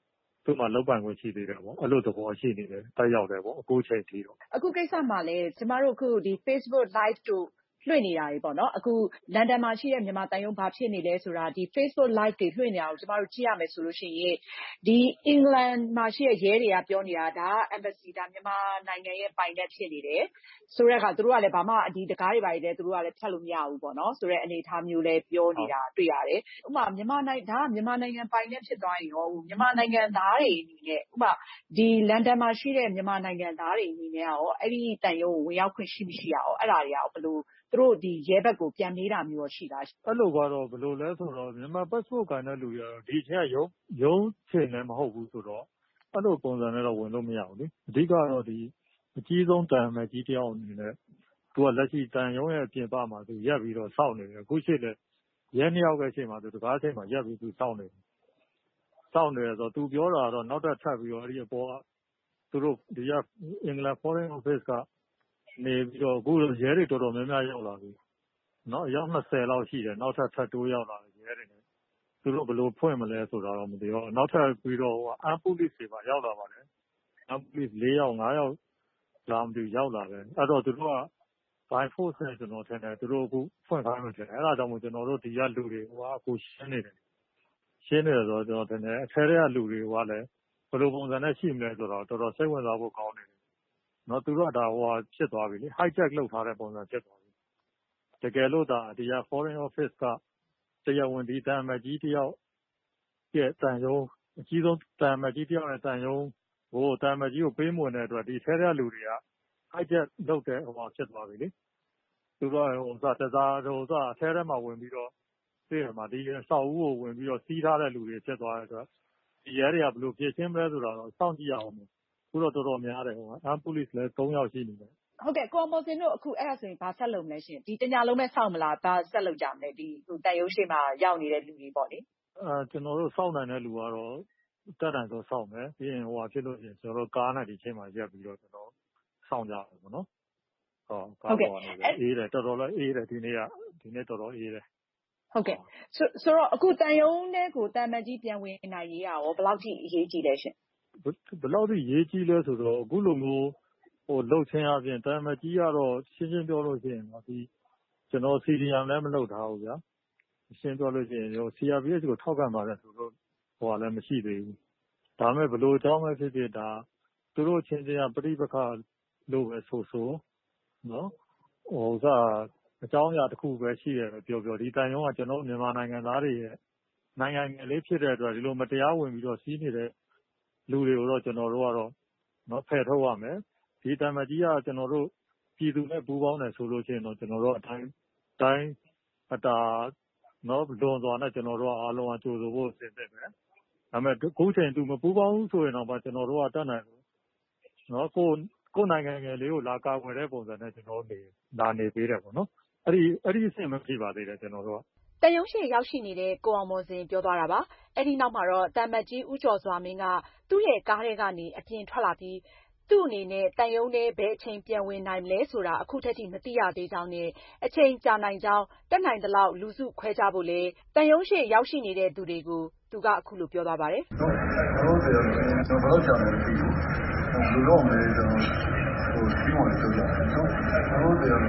S3: သူ့မှာလုပ်ပိုင်ခွင့်ရှိသေးတယ်ပေါ့အဲ့လိုသဘောရှိနေတယ်တက်ရောက်တယ်ပေါ့အခုချိန်ထိတော့
S11: အခုကိစ္စမှာလည်းကျမတို့အခုဒီ Facebook live တို့လွှင့်နေတာတွေပေါ့နော်အခုလန်ဒန်မှာရှိတဲ့မြန်မာတန်ယုံဘာဖြစ်နေလဲဆိုတာဒီ Facebook live တွေလွှင့်နေတာကိုကျမတို့ကြည့်ရမယ်ဆိုလို့ရှိရင်ဒီအင်္ဂလန်မှာရှိတဲ့ရဲတွေကပြောနေတာဒါက embassy ဒါမြန်မာနိုင်ငံရဲ့ပိုင်နက်ဖြစ်နေတယ်ဆိုတဲ့အခါသူတို့ကလည်းဘာမှဒီတကားတွေပါလေသူတို့ကလည်းဖြတ်လို့မရဘူးပေါ့နော်ဆိုတဲ့အနေအထားမျိုးလည်းပြောနေတာတွေ့ရတယ်ဥပမာမြန်မာနိုင်ငံဒါကမြန်မာနိုင်ငံပိုင်နက်ဖြစ်သွားရင်ရောမြန်မာနိုင်ငံသားတွေအနေနဲ့ဥပမာဒီလန်ဒန်မှာရှိတဲ့မြန်မာနိုင်ငံသားတွေအနေနဲ့ရောအဲ့ဒီတန်ယုံကိုဝင်ရောက်ခွင့်ရှိမရှိရအောင်အဲ့ဒါတွေကဘယ်လိုသူတို့ဒီရဲဘက်ကိုပြန်မေးတာမျိုးရှိလား
S3: အဲ့လိုကတော့ဘယ်လိုလဲဆိုတော့မြန်မာ passport ကိုင်တဲ့လူတွေကတော့ဒီချင်းရုံးရုံးချိန်လည်းမဟုတ်ဘူးဆိုတော့အဲ့လိုပုံစံနဲ့တော့ဝင်လို့မရဘူးလေအဓိကတော့ဒီအကြီးဆုံးတန်မဲ့ကြီးတယောက်အနေနဲ့သူကလက်ရှိတန်ရုံးရဲ့ပြင်ပမှာသူရက်ပြီးတော့စောင့်နေတယ်အခုရှိလေရဲနှစ်ယောက်ပဲချိန်မှာသူတကားချိန်မှာရက်ပြီးသူစောင့်နေတယ်စောင့်နေတယ်ဆိုတော့သူပြောတာတော့နောက်ထပ်ထပ်ပြီးတော့အဲ့ဒီအပေါ်ကသူတို့ဒီကအင်္ဂလန် Foreign Office ကနေပြီးတော့အခုရဲတွေတော်တော်များများရောက်လာပြီနော်အယောက်၂၀လောက်ရှိတယ်နောက်ထပ်ထပ်တိုးရောက်လာတယ်ရဲတွေနဲ့သူတို့ဘယ်လိုဖွင့်မလဲဆိုတာတော့မသိတော့နောက်ထပ်ပြီးတော့ဟိုအမ်ပူလစ်တွေပါရောက်လာပါတယ်အမ်ပူလစ်၄ယောက်၅ယောက်လာမသိရောက်လာတယ်အဲ့တော့သူတို့က by force နဲ့ကျွန်တော်ထင်တယ်သူတို့အခုဖွင့်ခိုင်းမှထင်တယ်အဲ့ဒါကြောင့်မို့ကျွန်တော်တို့ဒီကလူတွေဟိုကအခုရှင်းနေတယ်ရှင်းနေတယ်ဆိုတော့ကျွန်တော်ထင်တယ်အထဲထဲကလူတွေကလည်းဘယ်လိုပုံစံနဲ့ရှိမလဲဆိုတော့တော်တော်စိတ်ဝင်စားဖို့ကောင်းနေတယ်နော်သူတို့ကဒါဟိုဖြစ်သွားပြီလေ hijack လုပ်ထားတဲ့ပုံစံဖြစ်သွားပြီတကယ်လို့ဒါဒီက foreign office ကတရားဝင်ဒီတန်မကြီးတယောက်ရဲ့တန်ယုံအကြီးဆုံးတန်မကြီးတယောက်ရဲ့တန်ယုံဟိုတန်မကြီးကိုပေးမဝင်တဲ့အတွက်ဒီထဲထဲလူတွေက hijack လုပ်တဲ့ဟိုဖြစ်သွားပြီလေသူတို့ဟိုစားတစားဟိုစားအထဲထဲမှာဝင်ပြီးတော့ဒီမှာဒီစောက်ဦးကိုဝင်ပြီးတော့စီးထားတဲ့လူတွေဖြစ်သွားတဲ့အတွက်ဒီရဲတွေကဘယ်လိုဖြစ်ချင်းမလဲဆိုတာတော့စောင့်ကြည့်ရအောင်ခုတော့တော်တော်များတယ်ဟိုအမ်ပူလစ်လည်း၃ယောက်ရှိနေတယ်
S11: ဟုတ်ကဲ့ကိုအောင်မော်စင်တို့အခုအဲ့ဒါဆိုရင်ဘာဆက်လုပ်မလဲရှင်ဒီတညာလုံးပဲစောင့်မလားဘာဆက်လုပ်ကြမလဲဒီဟိုတန်ရုံးရှိမှာရောက်နေတဲ့လူတွေပေါ့လေ
S3: အဲကျွန်တော်တို့စောင့်နိုင်တဲ့လူကတော့တက်တိုင်တော့စောင့်မယ်ပြီးရင်ဟိုဟာဖြစ်လို့ရှင်ကျွန်တော်တို့ကားနဲ့ဒီချိန်မှာရက်ပြီးတော့ကျွန်တော်စောင့်ကြအောင်ပေါ့နော်ဟောကားပေါ်နေတယ်အေးတယ်တော်တော်လေးအေးတယ်ဒီနေ့ကဒီနေ့တော်တော်အေးတယ်
S11: ဟုတ်ကဲ့ဆိုဆိုတော့အခုတန်ရုံးနဲ့ကိုတန်မကြီးပြန်ဝင်နိုင်ရေးရောဘယ်လောက်ထိအရေးကြီးလဲရှင်
S3: ဘယ်လောက်ထိရေးကြီးလဲဆိုတော့အခုလိုမျိုးဟိုလှုပ်ချင်းအပြင်တန်မကြီးကတော့ရှင်းရှင်းပြောလို့ရှိရင်တော့ဒီကျွန်တော် စီ ဒီ အမ် လည်းမလုပ်ထားဘူးဗျာရှင်းပြောလို့ရှိရင်ဟို စီ အာร์ พี เอส ကိုထောက်ခံပါတယ်ဆိုတော့ဟိုကလည်းမရှိသေးဘူးဒါပေမဲ့ဘယ်လိုအကြောင်းပဲဖြစ်ဖြစ်ဒါသူတို့ချင်းချင်းကပြိပခလို့ပဲဆိုဆိုနော်ဟိုကအကြောင်းအရာတစ်ခုပဲရှိတယ်ပြောပြောဒီတန်ရုံးကကျွန်တော်မြန်မာနိုင်ငံသားတွေရဲ့နိုင်ငံငယ်လေးဖြစ်တဲ့အတွက်ဒီလိုမတရားဝင်ပြီးတော့စီးနေတဲ့လူတွေကိုတော့ကျွန်တော်တို့ကတော့နော်ဖယ်ထုတ်ရမယ်ဒီတန်မကြီးကကျွန်တော်တို့ပြည်သူနဲ့ပူးပေါင်းတယ်ဆိုလို့ရှိရင်တော့ကျွန်တော်တို့အတိုင်းတိုင်းအတာနော်လွန်စွာနဲ့ကျွန်တော်တို့ကအားလုံးအကျိုးဆိုဖို့စဉ်းစားမယ်ဒါပေမဲ့ခုချိန်သူမပူးပေါင်းဆိုရင်တော့ကျွန်တော်တို့ကတတ်နိုင်ဘူးနော်ကိုကိုနိုင်ငံငယ်လေးကိုလာကာကွယ်တဲ့ပုံစံနဲ့ကျွန်တော်နေလာနေပေးတယ်ပေါ့နော်အဲ့ဒီအဲ့ဒီအဆင့်မဖြစ်ပါသေးတယ်ကျွန်တော်တို့က
S11: တန်ရုံးရှိရောက်ရှိနေတဲ့ကိုအောင်မော်စင်ပြောသွားတာပါအဲ့ဒီနောက်မှာတော့တန်မတ်ကြီးဦးကျော်စွာမင်းကသူ့ရဲ့ကားထဲကနေအပြင်ထွက်လာပြီးသူ့အနေနဲ့တန်ရုံးထဲဘယ်အချိန်ပြန်ဝင်နိုင်မလဲဆိုတာအခုထက်ထိမသိရသေးကြောင်းနဲ့အချိန်ကြာနိုင်ကြောင်းတက်နိုင်သလောက်လူစုခွဲကြဖို့လေတန်ရုံးရှိရောက်ရှိနေတဲ့သူတွေကိုသူကအခုလိုပြောသွားပါတယ်
S5: ဟုတ်တယ်ကျွန်တော်တို့ကျွန်တော်တို့လူတော့မယ်ကျွန်တော်ဟိုဒီမှာပြောကြတယ်နော်ဟုတ်တယ်ကျွန်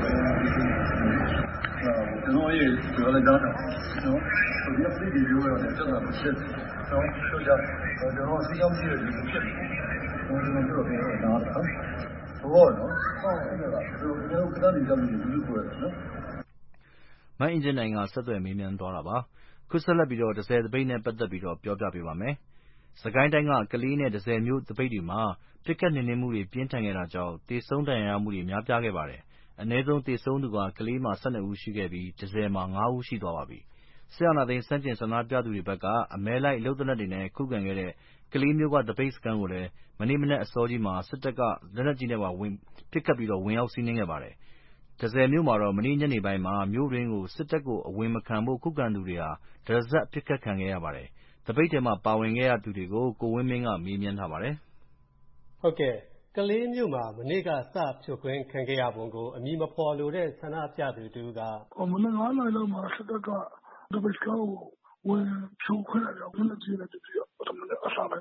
S5: တော်ရဲ့ပြောလိုက်တော့နော်ဒီအဖြစ်ဒီလိုရတယ်ကျွန်တော်ဆက်တော့ဆိုကြကျွန်တော်စီရောက်ရှိတဲ့လူဖြစ်တယ်ကျွန်တော်တို့ပြောတာတော့ဘောနော်ဟုတ်တယ်ပါကျွန်တော်ကတော့ကနေကြည့်လို့လူကိုနော်
S2: မအင်ဂျင်နိုင်ကဆက်သွယ်မေးမြန်းသွားတာပါခုဆက်လက်ပြီးတော့ဒဇယ်တပိတ်နဲ့ပတ်သက်ပြီးတော့ပြောပြပေးပါမယ်စကိုင်းတိုင်းကကလေးနဲ့ဒဇယ်မျိုးတပိတ်တွေမှာပြစ်ခတ်နေနေမှုတွေပြင်းထန်ခဲ့တာကြောင့်တေဆုံးဒဏ်ရာရမှုတွေများပြားခဲ့ပါတယ်အနည်းဆုံးတေဆုံးသူကကလေးမှာ၁၂ဦးရှိခဲ့ပြီးဒဇယ်မှာ၅ဦးရှိသွားပါပြီစစ်အာဏာသိမ်းဆန့်ကျင်ဆန္ဒပြသူတွေဘက်ကအမဲလိုက်အလုပ်သနက်တွေနဲ့ခုခံခဲ့တဲ့ကလေးမျိုးကတပိတ်စခန်းကိုလည်းမနေ့မနက်အစောကြီးမှာစစ်တပ်ကလက်နက်ကြီးနဲ့ပါဝင်ပစ်ခတ်ပြီးတော့ဝင်ရောက်စီးနင်းခဲ့ပါတယ်ဒဇယ်မြို့မှာတော့မနေ့ညနေပိုင်းမှာမြို့တွင်းကိုစစ်တပ်ကိုအဝင်မခံဖို့ခုခံသူတွေဟာဒလစပ်ပစ်ခတ်ခံခဲ့ရပါတယ်တပိတ်ထဲမှာပါဝင်ခဲ့ရသူတွေကိုကိုဝင်းမင်းကမေးမြန်းထားပါတယ်
S12: ဟုတ်ကဲ့ကလေးမြို့မှာမနေ့ကစဖြိုခွင်းခံခဲ့ရပုံကိုအမည်မဖော်လိုတဲ့ဆန္ဒပြသူတူက
S5: မနေ့ငါးနာရီလောက်မှာစစ်တပ်ကတပိတ်စခန်းကိုဝင်ဖြိုခွင်းတယ်မနေ့ကြီးနဲ့တည်းကပထမနေ့အစားလိုက်ပါတ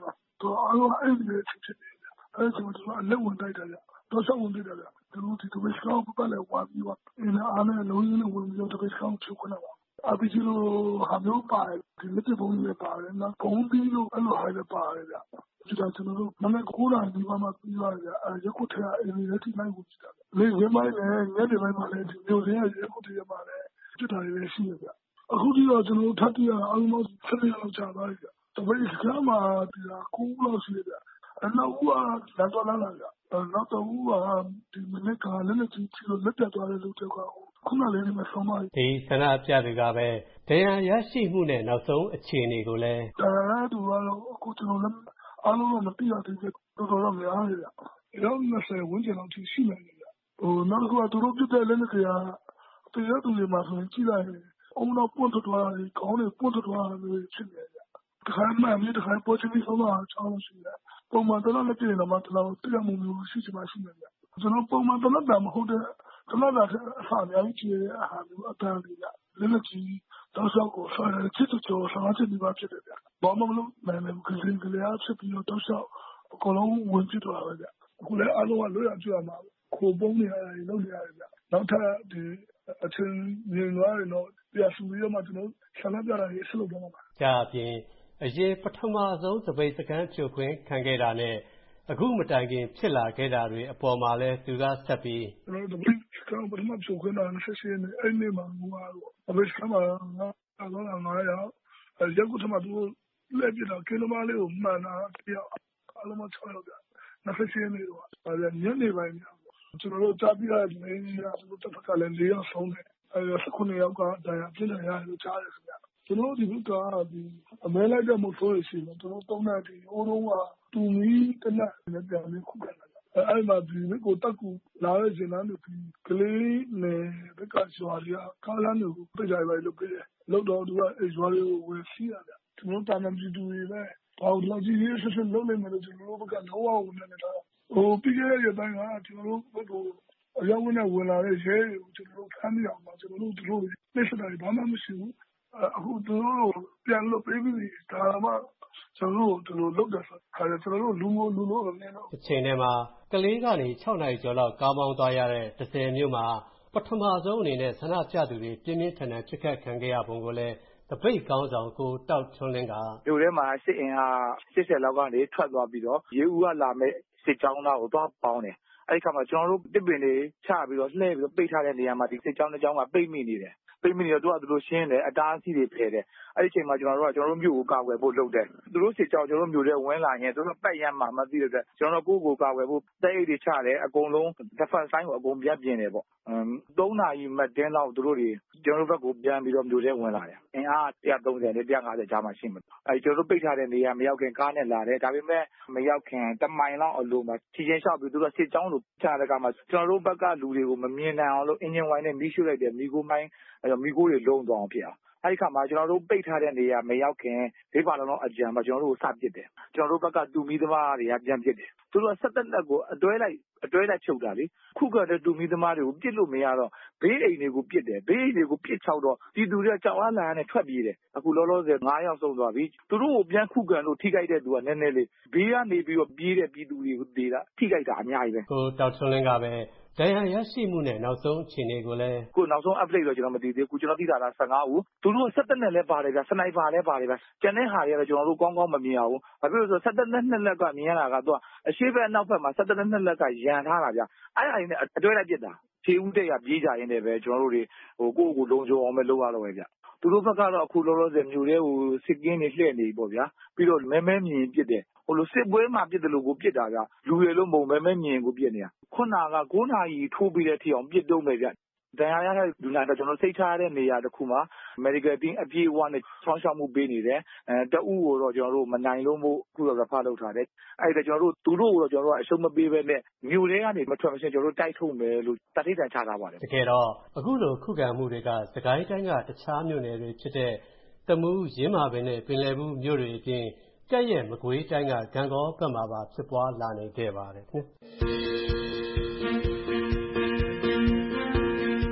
S5: ဆိုတော့အားလုံးအဲ့ဒီအဖြစ်ဖြစ်နေတယ်အဲ့ဒီမှာကျွန်တော်အလက်ဝင်တိုက်တယ်ဗျတော့ဆောက်ဝင်တိုက်တယ်ဗျကျွန်တော်ဒီတပည့်ကောင်းပတ်လဲဝါပြီးတော့အင်းအားနဲ့လုံးရင်းနဲ့ဝင်ပြီးတော့တပည့်ကောင်းချုပ်ခွင့်တော့အပီချီလိုဟာမျိုးပါတယ်ဒီလက်ကျပုံးလေးပါတယ်နော်ပုံးပြီးလို့အဲ့လိုဟာလည်းပါတယ်ဗျဒီတော့ကျွန်တော်တို့မနေ့ကိုးနာရီမှမှပြီးသွားတယ်အဲရုပ်ခုထက်အင်းလေးထိနိုင်ကိုကြည့်တာလေဝင်းမိုင်းနဲ့ညနေပိုင်းမှာလည်းဒီမျိုးစင်းရဲ့ရုပ်ခုထက်မှာလည်းจุดတာတွေရှိနေဗျအခုဒီတော့ကျွန်တော်ထပ်ပြီးတော့အလုံးစုံဆက်ရအောင်ကြာသွားပြီတပည့်ကမှဒီကကိုးလို့ရှိတယ်အနောက်ဦးကလမ်းသွားလာလာဗျနောက်တော့ဦးကဒီမနေ့ကလည်းလည်းကြည့်လို့လက်ပြသွားတယ်လို့ပြောတာခုနလေးနဲ့ဆောင်းပါ
S12: ဒီဆန္ဒပြတွေကပဲတရားရရှိမှုနဲ့နောက်ဆုံးအခြေအနေကိုလည်း
S5: တရားသူကတော့အခုကျွန်တော်လည်းအားလုံးတော့မသိရသေးဘူးတော်တော်တော့များနေဗျရောက်နေဆယ်ဝန်းကျင်လောက်ရှိနေတယ်ဗျဟိုနောက်တစ်ခုကသူတို့ပြတဲ့လည်းကတရားသူတွေမှာဆိုရင်ကြည့်လိုက်အုံတော့ပွန့်ထွက်သွားတယ်ခေါင်းတွေပွန့်ထွက်သွားတယ်ဖြစ်နေတယ်တခါမှမင်းတခါပေါ်ချင်ပြီးဆုံးတော့ချောင်းလို့ရှိတယ်ပုံမှန်တော့လည်းပြည်နေတော့မှတော့တရားမှုမျိုးရှိချင်မှရှိနေတယ်ကျွန်တော်ပုံမှန်တော့တာမဟုတ်တဲ့ကျွန်တော်ကအစားအများကြီးကြည့်ရတဲ့အားမျိုးအတန်းလေးကလည်းလည်းကြည့်တော့ဆောက်ကိုဆောက်ရချစ်ချောဆောက်ချင်ပြီးပါဖြစ်တယ်ဗျဘာမှမလုပ်နိုင်ဘူးကလေးကလေးအားဖြစ်ပြီးတော့ဆောက်အကုန်လုံးဝင်ပြသွားတယ်ဗျအခုလည်းအားလုံးကလွတ်ရပြရမှာခိုးပုံးနေရတယ်လုပ်နေရတယ်ဗျနောက်ထပ်ဒီအချင်းမြင်သွားရင်တော့ပြဆူပြီးတော့မှကျွန်တော်ဆန္ဒပြတာရေးဆက်လုပ်တော့မှာ
S12: ကြာပြင်အရင်ပထမဆုံးသပိတ်စခန်းဖြိုခွင်းခံခဲ့တာနဲ့အခုမတိုင်ခင်ဖြစ်လာခဲ့တာတွေအပေါ်မှာလဲသူကဆက်ပြီး
S5: ကျွန်တော်တို့စခန်းပထမဖြိုခွင်းတာဆက်ရှိနေအဲ့ဒီမှာဟိုအမေစခန်းမှာငါတော့ငါရရက်ကုထမသူလက်ပြတော့ကီလိုမလေးကိုမှန်တာတယောက်အလုံးမချောက်ရောက်တာဆက်ရှိနေတော့အဲ့ညနေပိုင်းကျွန်တော်တို့ကြားပြီးတဲ့နေရာတို့တစ်ဖက်ကလည်းလေးရောက်ဆုံးတယ်အဲခုနှစ်ယောက်ကတရားပြည့်နေရတယ်လို့ကြားတယ်ခင်ဗျကျွန်တော်ဒီဘက်ကဒီအမဲလိုက်တဲ့မို့ဆိုရရှိတယ်ကျွန်တော်တုံးတဲ့ဒီအိုးလုံးကတူမီတနက်နဲ့ပြန်ပြီးခုခံတယ်အဲ့မှာဒီကိုတက်ကူလာတဲ့ရှင်သားတို့ကလေးနဲ့ဘက်ကရွာလေးကကားလမ်းတွေကိုပြကြပါလို့ပြတယ်လို့တော့သူကရွာလေးကိုဝင်စီးရတယ်ကျွန်တော်တာမန်ပြည်သူတွေပဲဘာလို့ကြည့်ရဆက်ဆက်လုံးနေမယ်လို့ကျွန်တော်တို့ဘက်ကလောဝဝင်နေတာဟိုပြီးခဲ့တဲ့တိုင်းကကျွန်တော်တို့ဘက်ကအရောက်ဝင်ဝင်လာတဲ့ရဲတွေကိုကျွန်တော်တို့ဖမ်းမိအောင်ပါကျွန်တော်တို့တို့လက်စတိုင်းဘာမှမရှိဘူးအခုတို့ပြန်လို့ပြေးပြီးဒါမှကျွန်တော်တို့တို့လုပ်တယ်ဆိုတော့ကျွန်တော်တို့လူမျိုးလူလို့လည်းတော့
S12: အချိန်ထဲမှာကလေးကနေ၆နာရီကျော်လောက်ကားမောင်းသွားရတဲ့တစ်ဆယ်မြို့မှာပထမဆုံးအနေနဲ့ဆန္ဒပြသူတွေပြင်းပြင်းထန်ထန်ဖြစ်ခတ်ခံခဲ့ရပုံကိုလည်းတပိတ်ကောင်းဆောင်ကိုတောက်ထွန်းလင်းက
S13: မြို့ထဲမှာစစ်အင်အား၈၀လောက်ကနေထွက်သွားပြီးတော့ရေဦးကလာမဲ့စစ်ကြောင်းသားကိုသွားပေါင်းတယ်အဲ့ဒီခါမှာကျွန်တော်တို့တစ်ပင်တွေချပြီးတော့လှည့်ပြီးတော့ပိတ်ထားတဲ့နေရာမှာဒီစစ်ကြောင်းတစ်ကြောင်းကပိတ်မိနေတယ်ပိတ်မိနေတော့သူကသူတို့ရှင်းတယ်အတားအဆီးတွေဖယ်တယ်အဲ့ဒီအချိန်မှာကျွန်တော်တို့ကကျွန်တော်တို့မြို့ကိုကာကွယ်ဖို့လုပ်တယ်သူတို့စစ်ကြောင်းကျွန်တော်တို့မြို့ထဲဝင်လာရင်သူတို့ပတ်ရမ်းမှာမသိတဲ့အတွက်ကျွန်တော်တို့ကိုယ်ကိုကာကွယ်ဖို့တဲ့အိတ်တွေချတယ်အကုန်လုံး defense line ကိုအကုန်ပြန်ပြင်တယ်ပေါ့သုံးနာရီမှတင်းလောက်သူတို့တွေကျွန်တော်တို့ဘက်ကိုပြန်ပြီးတော့မြို့ထဲဝင်လာတယ်အင်အား၁၃၀နဲ့၁၅၀ကြားမှာရှိမှာအဲ့ကျွန်တော်တို့ပိတ်ထားတဲ့နေရာမရောက်ခင်ကားနဲ့လာတယ်ဒါပေမဲ့မရောက်ခင်တမိုင်လောက်အလိုမှာချီချင်းလျှောက်ပြီးသူတို့စစ်ကြောင်းကိုချတဲ့ကမှာကျွန်တော်တို့ဘက်ကလူတွေကိုမမြင်နိုင်အောင်လို့အင်ဂျင်ဝိုင်းနဲ့မီးရှို့လိုက်တယ်မီးကိုမိုင်းအဲ့မီးကိုတွေလုံးသွားအောင်ဖြစ်အောင်အဲ့ဒီခါမှာကျွန်တော်တို့ပိတ်ထားတဲ့နေရာမရောက်ခင်ဒေးပါလုံးအကြံမှာကျွန်တော်တို့စပစ်တယ်ကျွန်တော်တို့ဘက်ကတူမီသမားတွေကပြန်ပစ်တယ်သူတို့ကဆက်သက်လက်ကိုအတွဲလိုက်အတွဲလိုက်ချုပ်တာလေခုကတဲ့တူမီသမားတွေကိုပစ်လို့မရတော့ဘေးအိမ်တွေကိုပစ်တယ်ဘေးအိမ်တွေကိုပစ်ချောက်တော့ဒီသူတွေကကြောက်အားလာနဲ့ထွက်ပြေးတယ်အခုလောလောဆယ်၅ယောက်ဆုံးသွားပြီသူတို့ကိုပြန်ခုခံလို့ထိခိုက်တဲ့သူကနည်းနည်းလေးဘေးကနေပြီးတော့ပြေးတဲ့ပြည်သူတွေကိုဒေတာထိခိုက်တာအများကြီးပဲ
S12: ကိုတောက်ထွန်းလင်းကပဲတရားရရှိမှုနဲ့နောက်ဆုံးအခြေအနေကိုလည်း
S13: ကိုနောက်ဆုံး update တော့ကျွန်တော်မသိသေးဘူးကျွန်တော်သိတာက၁၅ဦးသူတို့ဆက်သက်နဲ့လည်းပါတယ်ဗျစနိုက်ပါလည်းပါတယ်ဗျကျန်တဲ့ဟာတွေကတော့ကျွန်တော်တို့ကောင်းကောင်းမမြင်အောင်ဘာဖြစ်လို့ဆိုဆက်သက်နဲ့နှစ်လက်ကမြင်ရတာကသူကအရှိဘက်နောက်ဘက်မှာဆက်သက်နဲ့နှစ်လက်ကရန်ထားတာဗျအဲ့အရင်နဲ့အတွဲလိုက်ပြစ်တာခြေဦးတဲ့ကပြေးကြရင်းနဲ့ပဲကျွန်တော်တို့တွေဟိုကိုယ့်ကိုယ်လုံခြုံအောင်ပဲလုပ်ရတော့ပဲဗျသူတို့ဘက်ကတော့အခုလောလောဆယ်မြို့ထဲကိုစစ်ကင်းတွေလှည့်နေပြီပေါ့ဗျာပြီးတော့မဲမဲမြင်ပြစ်တယ်ဟိုလိုစစ်ပွဲမှာပြစ်တယ်လို့ကိုပြစ်တာကလူတွေလို့မဟုတ်မဲမဲမြင်ကိုပြစ်နေတာခုနက၉နာရီထိုးပြီးတဲ့ထိအောင်ပြစ်တုံးပဲဗျတရားရတဲ့လူနာတော့ကျွန်တော်စိတ်ထားတဲ့နေရာတစ်ခုမှာ medical team အပြည့်အဝနဲ့ဆောင်းရှောက်မှုပေးနေတယ်အဲတအူးကိုတော့ကျွန်တော်တို့မနိုင်လို့မို့ခုတော့ refer လုပ်ထားတယ်အဲ့ဒါကျွန်တော်တို့သူတို့ကိုတော့ကျွန်တော်တို့ကအရှုံးမပေးဘဲနဲ့မြို့ထဲကနေမထွက်မချင်းကျွန်တော်တို့တိုက်ထုတ်မယ်လို့တတိတန်ချထားပါတယ်
S12: တကယ်တော့အခုလိုခုခံမှုတွေကစကိုင်းတိုင်းကတခြားမြို့နယ်တွေဖြစ်တဲ့တမူးရင်းမာပင်နဲ့ပင်လယ်ဘူးမြို့တွေအပြင်ကဲ့ရဲ့မကွေးတိုင်းကဂံကောဘက်မှာပါဖြစ်ပွားလာနေခဲ့ပါတယ်ခင်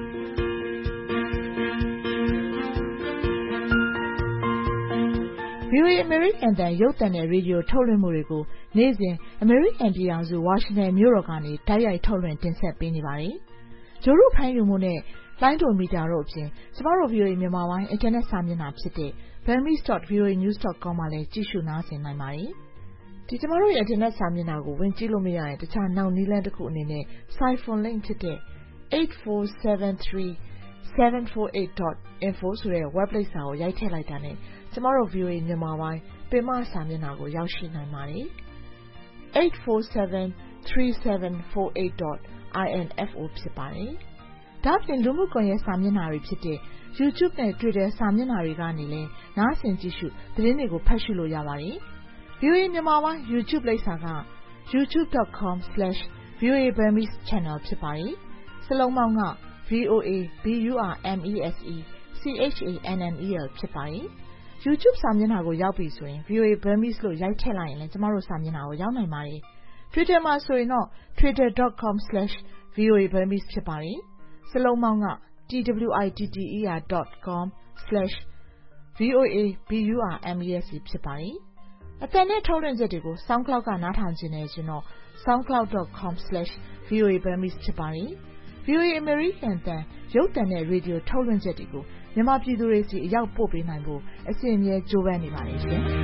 S12: ဗျ
S7: ဗွီအိုအေ အမေရိကန်အသံရုပ်သံနဲ့ရေဒီယိုထုတ်လွှင့်မှုတွေကို နေ့စဉ်အမေရိကန်ပြည်ထောင်စုဝါရှင်တန်မြို့တော်ကနေတိုက်ရိုက်ထုတ်လွှင့်တင်ဆက်ပေးနေပါတယ်။ဂြိုလ်တုဖမ်းယူမှုနဲ့လိုင်းဒိုမီတာတို့အပြင်ကျမတို့ ဗွီအိုအေ မြန်မာပိုင်းအင်တာနက်စာမျက်နှာဖြစ်တဲ့ burmese dot v o a news dot com မှာလည်းကြည့်ရှုနားဆင်နိုင်ပါတယ်။ဒီကျမတို့ရဲ့အင်တာနက်စာမျက်နှာကိုဝင်ကြည့်လို့မရရင်တခြားနောက်နည်းလမ်းတစ်ခုအနေနဲ့ Siphon link ဖြစ်တဲ့ eight four seven three seven four eight dot info ဆိုတဲ့ web လိပ်စာကိုရိုက်ထည့်လိုက်တာနဲ့ကျမတို့ ဗွီအိုအေ မြန်မာပိုင်းပင်မစာမျက်နှာကိုရောက်ရှိနိုင်ပါတယ်။ eight four seven three seven four eight dot info ဖြစ်ပါတယ်။ဒါ့အပြင်လူမှုကွန်ရက်စာမျက်နှာတွေဖြစ်တဲ့ YouTube နဲ့ Twitter စာမျက်နှာတွေကနေလည်းနားဆင်ကြည့်ရှုသတင်းတွေကိုဖတ်ရှုလို့ရပါတယ်။ ဗွီအိုအေ မြန်မာပိုင်း YouTube လိပ်စာက youtube dot com slash v o a burmese channel ဖြစ်ပါတယ်။စလုံးပေါင်းက V O A B U R M E S E C H A N N E L ဖြစ်ပါတယ်။ YouTube စာမျက်နှာကိုရောက်ပြီဆိုရင် V O A Burmese လို့ရိုက်ထည့်လိုက်ရင်လည်းကျမတို့စာမျက်နှာကိုရောက်နိုင်ပါတယ်။ Twitter မှာဆိုရင်တော့ twitter dot com slash v o a burmese ဖြစ်ပါတယ်။စလုံးပေါင်းက twitter dot com slash v o a b u r m e s e ဖြစ်ပါတယ်။အသံနဲ့ထုတ်လွှင့်ချက်တွေကို SoundCloud ကနားထောင်ခြင်းနဲ့ကျွန်တော် soundcloud dot com slash v o a burmese ဖြစ်ပါတယ်။ ဗွီအိုအေ အမေရိကန်အသံရုပ်သံနဲ့ရေဒီယိုထုတ်လွှင့်ချက်တွေကိုမြန်မာပြည်သူတွေစီအရောက်ပို့ပေးနိုင်ဖို့အစဉ်အမြဲကြိုးပမ်းနေပါတယ်ရှင်။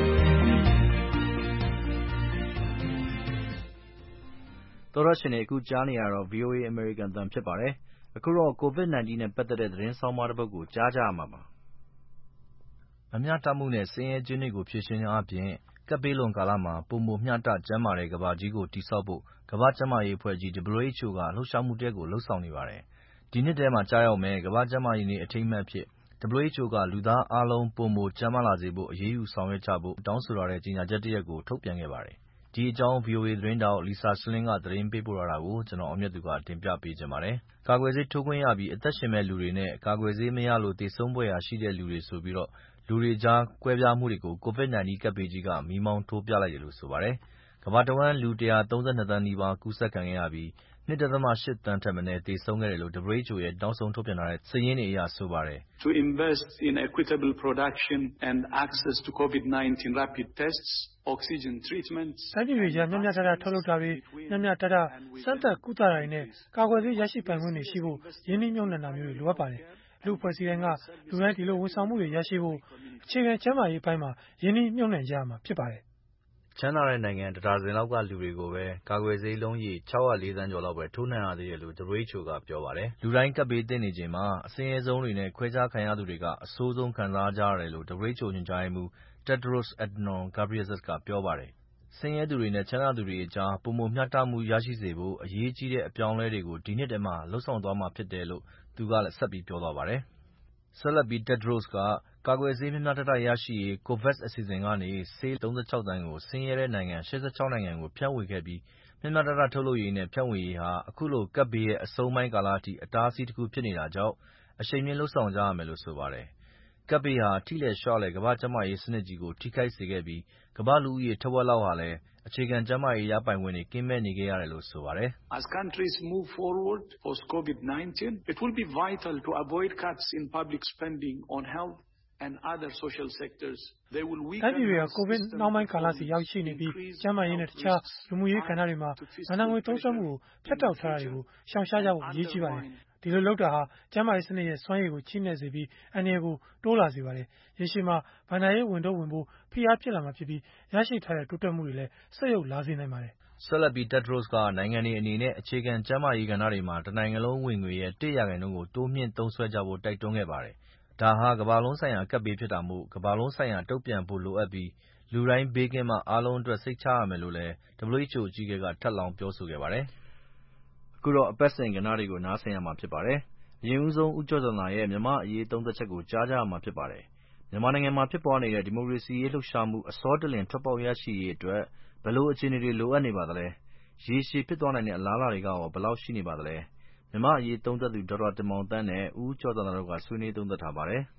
S2: သောရရှင်တွေအခုကြားနေရတော့ ဗွီအိုအေ အမေရိကန်အသံဖြစ်ပါတယ်။အခုတော့ ကိုဗစ် nineteen နဲ့ပတ်သက်တဲ့သတင်းဆောင်းပါးတစ်ပုဒ်ကိုကြားကြရမှာပါ။မမျှတမှုနဲ့ဆင်းရဲခြင်းတွေကိုဖြေရှင်းခြင်းအားဖြင့်ကပ်ဘေးလွန်ကာလမှာပိုမိုမျှတကျန်းမာတဲ့ကမ္ဘာကြီးကိုတည်ဆောက်ဖို့ကမ္ဘာ့ကျန်းမာရေးအဖွဲ့ကြီး W H O ကလှုပ်ရှားမှုတစ်ရပ်ကိုလုပ်ဆောင်နေပါတယ်။ဒီနှစ်ထဲမှာကျရောက်မယ့်ကမ္ဘာ့ကျန်းမာရေးနေ့အထိမ်းအမှတ်အဖြစ် W H O ကလူသားအားလုံးပိုမိုကျန်းမာလာစေဖို့အရေးယူဆောင်ရွက်ကြဖို့တောင်းဆိုထားတဲ့ကြေညာချက်တစ်ရပ်ကိုထုတ်ပြန်ခဲ့ပါတယ်။ဒီအကြောင်း ဗွီအိုအေသတင်းထောက် Lisa Schlein ကသတင်းပေးပို့ထားတာကိုကျွန်တော်အောင်မြတ်သူကတင်ပြပေးချင်ပါတယ်။ကာကွယ်ဆေးထိုးခွင့်ရပြီးအသက်ရှင်မဲ့လူတွေနဲ့ကာကွယ်ဆေးမရလို့သေဆုံးဖွယ်ရာရှိတဲ့လူတွေဆိုပြီးလူတွေကြားကွဲပြားမှုတွေကို ကိုဗစ် nineteen ကပ်ဘေးကြီးကမီးမောင်းထိုးပြလိုက်တယ်လို့ဆိုပါတယ်။ကမ္ဘာတဝန်းလူone hundred thirty-twoသန်းနီးပါးကူးစက်ခံခဲ့ရပြီးtwo point eightသန်းထက်မနည်းသေဆုံးခဲ့တယ်လို့ W H O ရဲ့နောက်ဆုံးထုတ်ပြန်ထားတဲ့စာရင်းတွေအရဆိုပါတယ်။
S14: To invest in equitable production and access to COVID nineteen rapid tests, oxygen treatments
S8: တိုင်းပြည်တွေကြားမျှမျှတတထုတ်လုပ်တာတွေမျှမျှတတစမ်းသပ်ကုသတာတွေနဲ့ကာကွယ်ဆေးရရှိပိုင်ခွင့်တွေရှိဖို့ရင်းနှီးမြှုပ်နှံတာမျိုးတွေလိုအပ်ပါတယ်။လူ့အဖွဲ့အစည်းတိုင်းကလူတိုင်းဒီလိုဝန်ဆောင်မှုတွေရရှိဖို့အခြေခံကျန်းမာရေးပိုင်းမှာရင်းနှီးမြှုပ်နှံကြရမှာဖြစ်ပါတယ်
S2: ။ချမ်းသာတဲ့နိုင်ငံတစ်ဒါဇင်လောက်ကလူတွေကိုပဲကာကွယ်ဆေးလုံးရေsix hundred fourသန်းကျော်လောက်ပဲထိုးနှံရသေးတယ်လို့ W H O ကပြောပါတယ်။လူတိုင်းကပ်ဘေးသင့်နေချိန်မှာအဆင်းရဲဆုံးတွေနဲ့ခွဲခြားခံရသူတွေကအဆိုးဆုံးခံစားကြရတယ်လို့ W H O ညွှန်ကြားရေးမှူး Tedros Adhanom Ghebreyesus ကပြောပါတယ်။ဆင်းရဲသူတွေနဲ့ချမ်းသာသူတွေအကြားပိုမိုမျှတမှုရရှိစေဖို့အရေးကြီးတဲ့အပြောင်းအလဲတွေကိုဒီနှစ်ထဲမှာလုပ်ဆောင်သွားမှာဖြစ်တယ်လို့သူကဆက်ပြီးပြောသွားပါတယ်။ဆက်လက်ပြီး Tedros ကကာကွယ်ဆေးမျှမျှတတရရှိရေး COVAX အစီအစဉ်ကနေဆေးthirty-sixသန်းကိုဆင်းရဲတဲ့နိုင်ငံeighty-sixနိုင်ငံကိုဖြန့်ဝေခဲ့ပြီးမျှမျှတတထုတ်လုပ်ရေးနဲ့ဖြန့်ဝေရေးဟာအခုလိုကပ်ဘေးရဲ့အဆုံးပိုင်းကာလအထိအတားအဆီးတစ်ခုဖြစ်နေတာကြောင့်အရှိန်မြှင့်လုပ်ဆောင်ကြရမယ်လို့ဆိုပါတယ်။ကပ်ဘေးဟာထိလွယ်ရှလွယ်ကမ္ဘာ့ကျန်းမာရေးစနစ်ကြီးကိုထိခိုက်စေခဲ့ပြီးကမ္ဘာ့လူဦးရေထက်ဝက်လောက်ဟာလည်းအခြေခံကျန်းမာရေးရပိုင်ခွင့်တွေကင်းမဲ့နေခဲ့ရတယ်လို့ဆိုပါတယ်။
S14: As countries move forward post COVID nineteen, it will be vital to avoid cuts in public spending on health and other social sectors. They will weaken
S8: တိုင်းပြည်တွေကကိုဗစ်နောက်ပိုင်းကာလစီရောက်ရှိနေပြီးကျန်းမာရေးနဲ့တခြားလူမှုရေးကဏ္ဍတွေမှာဗဏ္ဍာငွေသုံးစွဲမှုကိုဖြတ်တောက်ထားတာတွေကိုရှောင်ရှားကြဖို့အရေးကြီးပါတယ်။ဒီလိုလုပ်တာဟာကျန်းမာရေးစနစ်ရဲ့စွမ်းရည်ကိုချိနဲ့စေပြီးအန္တရာယ်ကိုတိုးလာစေပါတယ်။ရေရှည်မှာဗဏ္ဍာရေးဝန်ထုတ်ဝန်ပိုးဖိအားဖြစ်လာမှာဖြစ်ပြီးရရှိထားတဲ့တိုးတက်မှုတွေလည်းဆက်ရုပ်လာစေနိုင်ပါတယ်
S2: ။ဆက်လက်ပြီး Tedros ကနိုင်ငံတွေအနေနဲ့အခြေခံကျန်းမာရေးကဏ္ဍတွေမှာတစ်နိုင်ငံလုံးဝင်ငွေရဲ့one percentကိုတိုးမြှင့်သုံးစွဲကြဖို့တိုက်တွန်းခဲ့ပါတယ်။ဒါဟာကမ္ဘာလုံးဆိုင်ရာကပ်ဘေးဖြစ်တာမို့ကမ္ဘာလုံးဆိုင်ရာတုံ့ပြန်ဖို့လိုအပ်ပြီးလူတိုင်းဘေးကင်းမှအားလုံးအတွက်စိတ်ချရမယ်လို့လည်း W H O အကြီးအကဲကထပ်လောင်းပြောဆိုခဲ့ပါတယ်။အခုတော့အပတ်စဉ်ကဏ္ဍတွေကိုနားဆင်ရမှာဖြစ်ပါတယ်။အရင်ဦးဆုံးဦးကျော်ဇံသာရဲ့မြန်မာ့အရေးသုံးသပ်ချက်ကိုကြားကြရမှာဖြစ်ပါတယ်။မြန်မာနိုင်ငံမှာဖြစ်ပွားနေတဲ့ဒီမိုကရေစီရေးလှုပ်ရှားမှုအစောတလင်ထွက်ပေါက်ရရှိရေးအတွက်ဘယ်လိုအခြေအနေတွေလိုအပ်နေပါသလဲ။ရေရှည်ဖြစ်သွားနိုင်တဲ့အလားအလာတွေကရောဘယ်လောက်ရှိနေပါသလဲ။မြန်မာ့အရေးသုံးသပ်သူဒေါက်တာတင်မောင်သန်းနဲ့ဦးကျော်ဇံသာတို့ကဆွေးနွေးသုံးသပ်ထားပါတယ်
S15: ။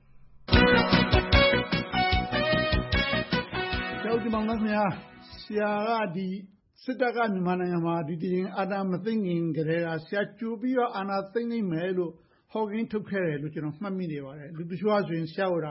S15: ဒေါက်တာတင်မောင်သန်းခင်ဗျာဆရာကဒီစစ်တပ်ကမြန်မာနိုင်ငံမှာဒီတရင်အာဏာမသိမ်းခင်ကတည်းကဆရာကြိုပြီးတော့အာဏာသိမ်းနိုင်မယ်လို့ဟောကိန်းထုတ်ခဲ့တယ်လို့ကျွန်တော်မှတ်မိနေပါတယ်။လူတချို့ကဆိုရင်ဆရာက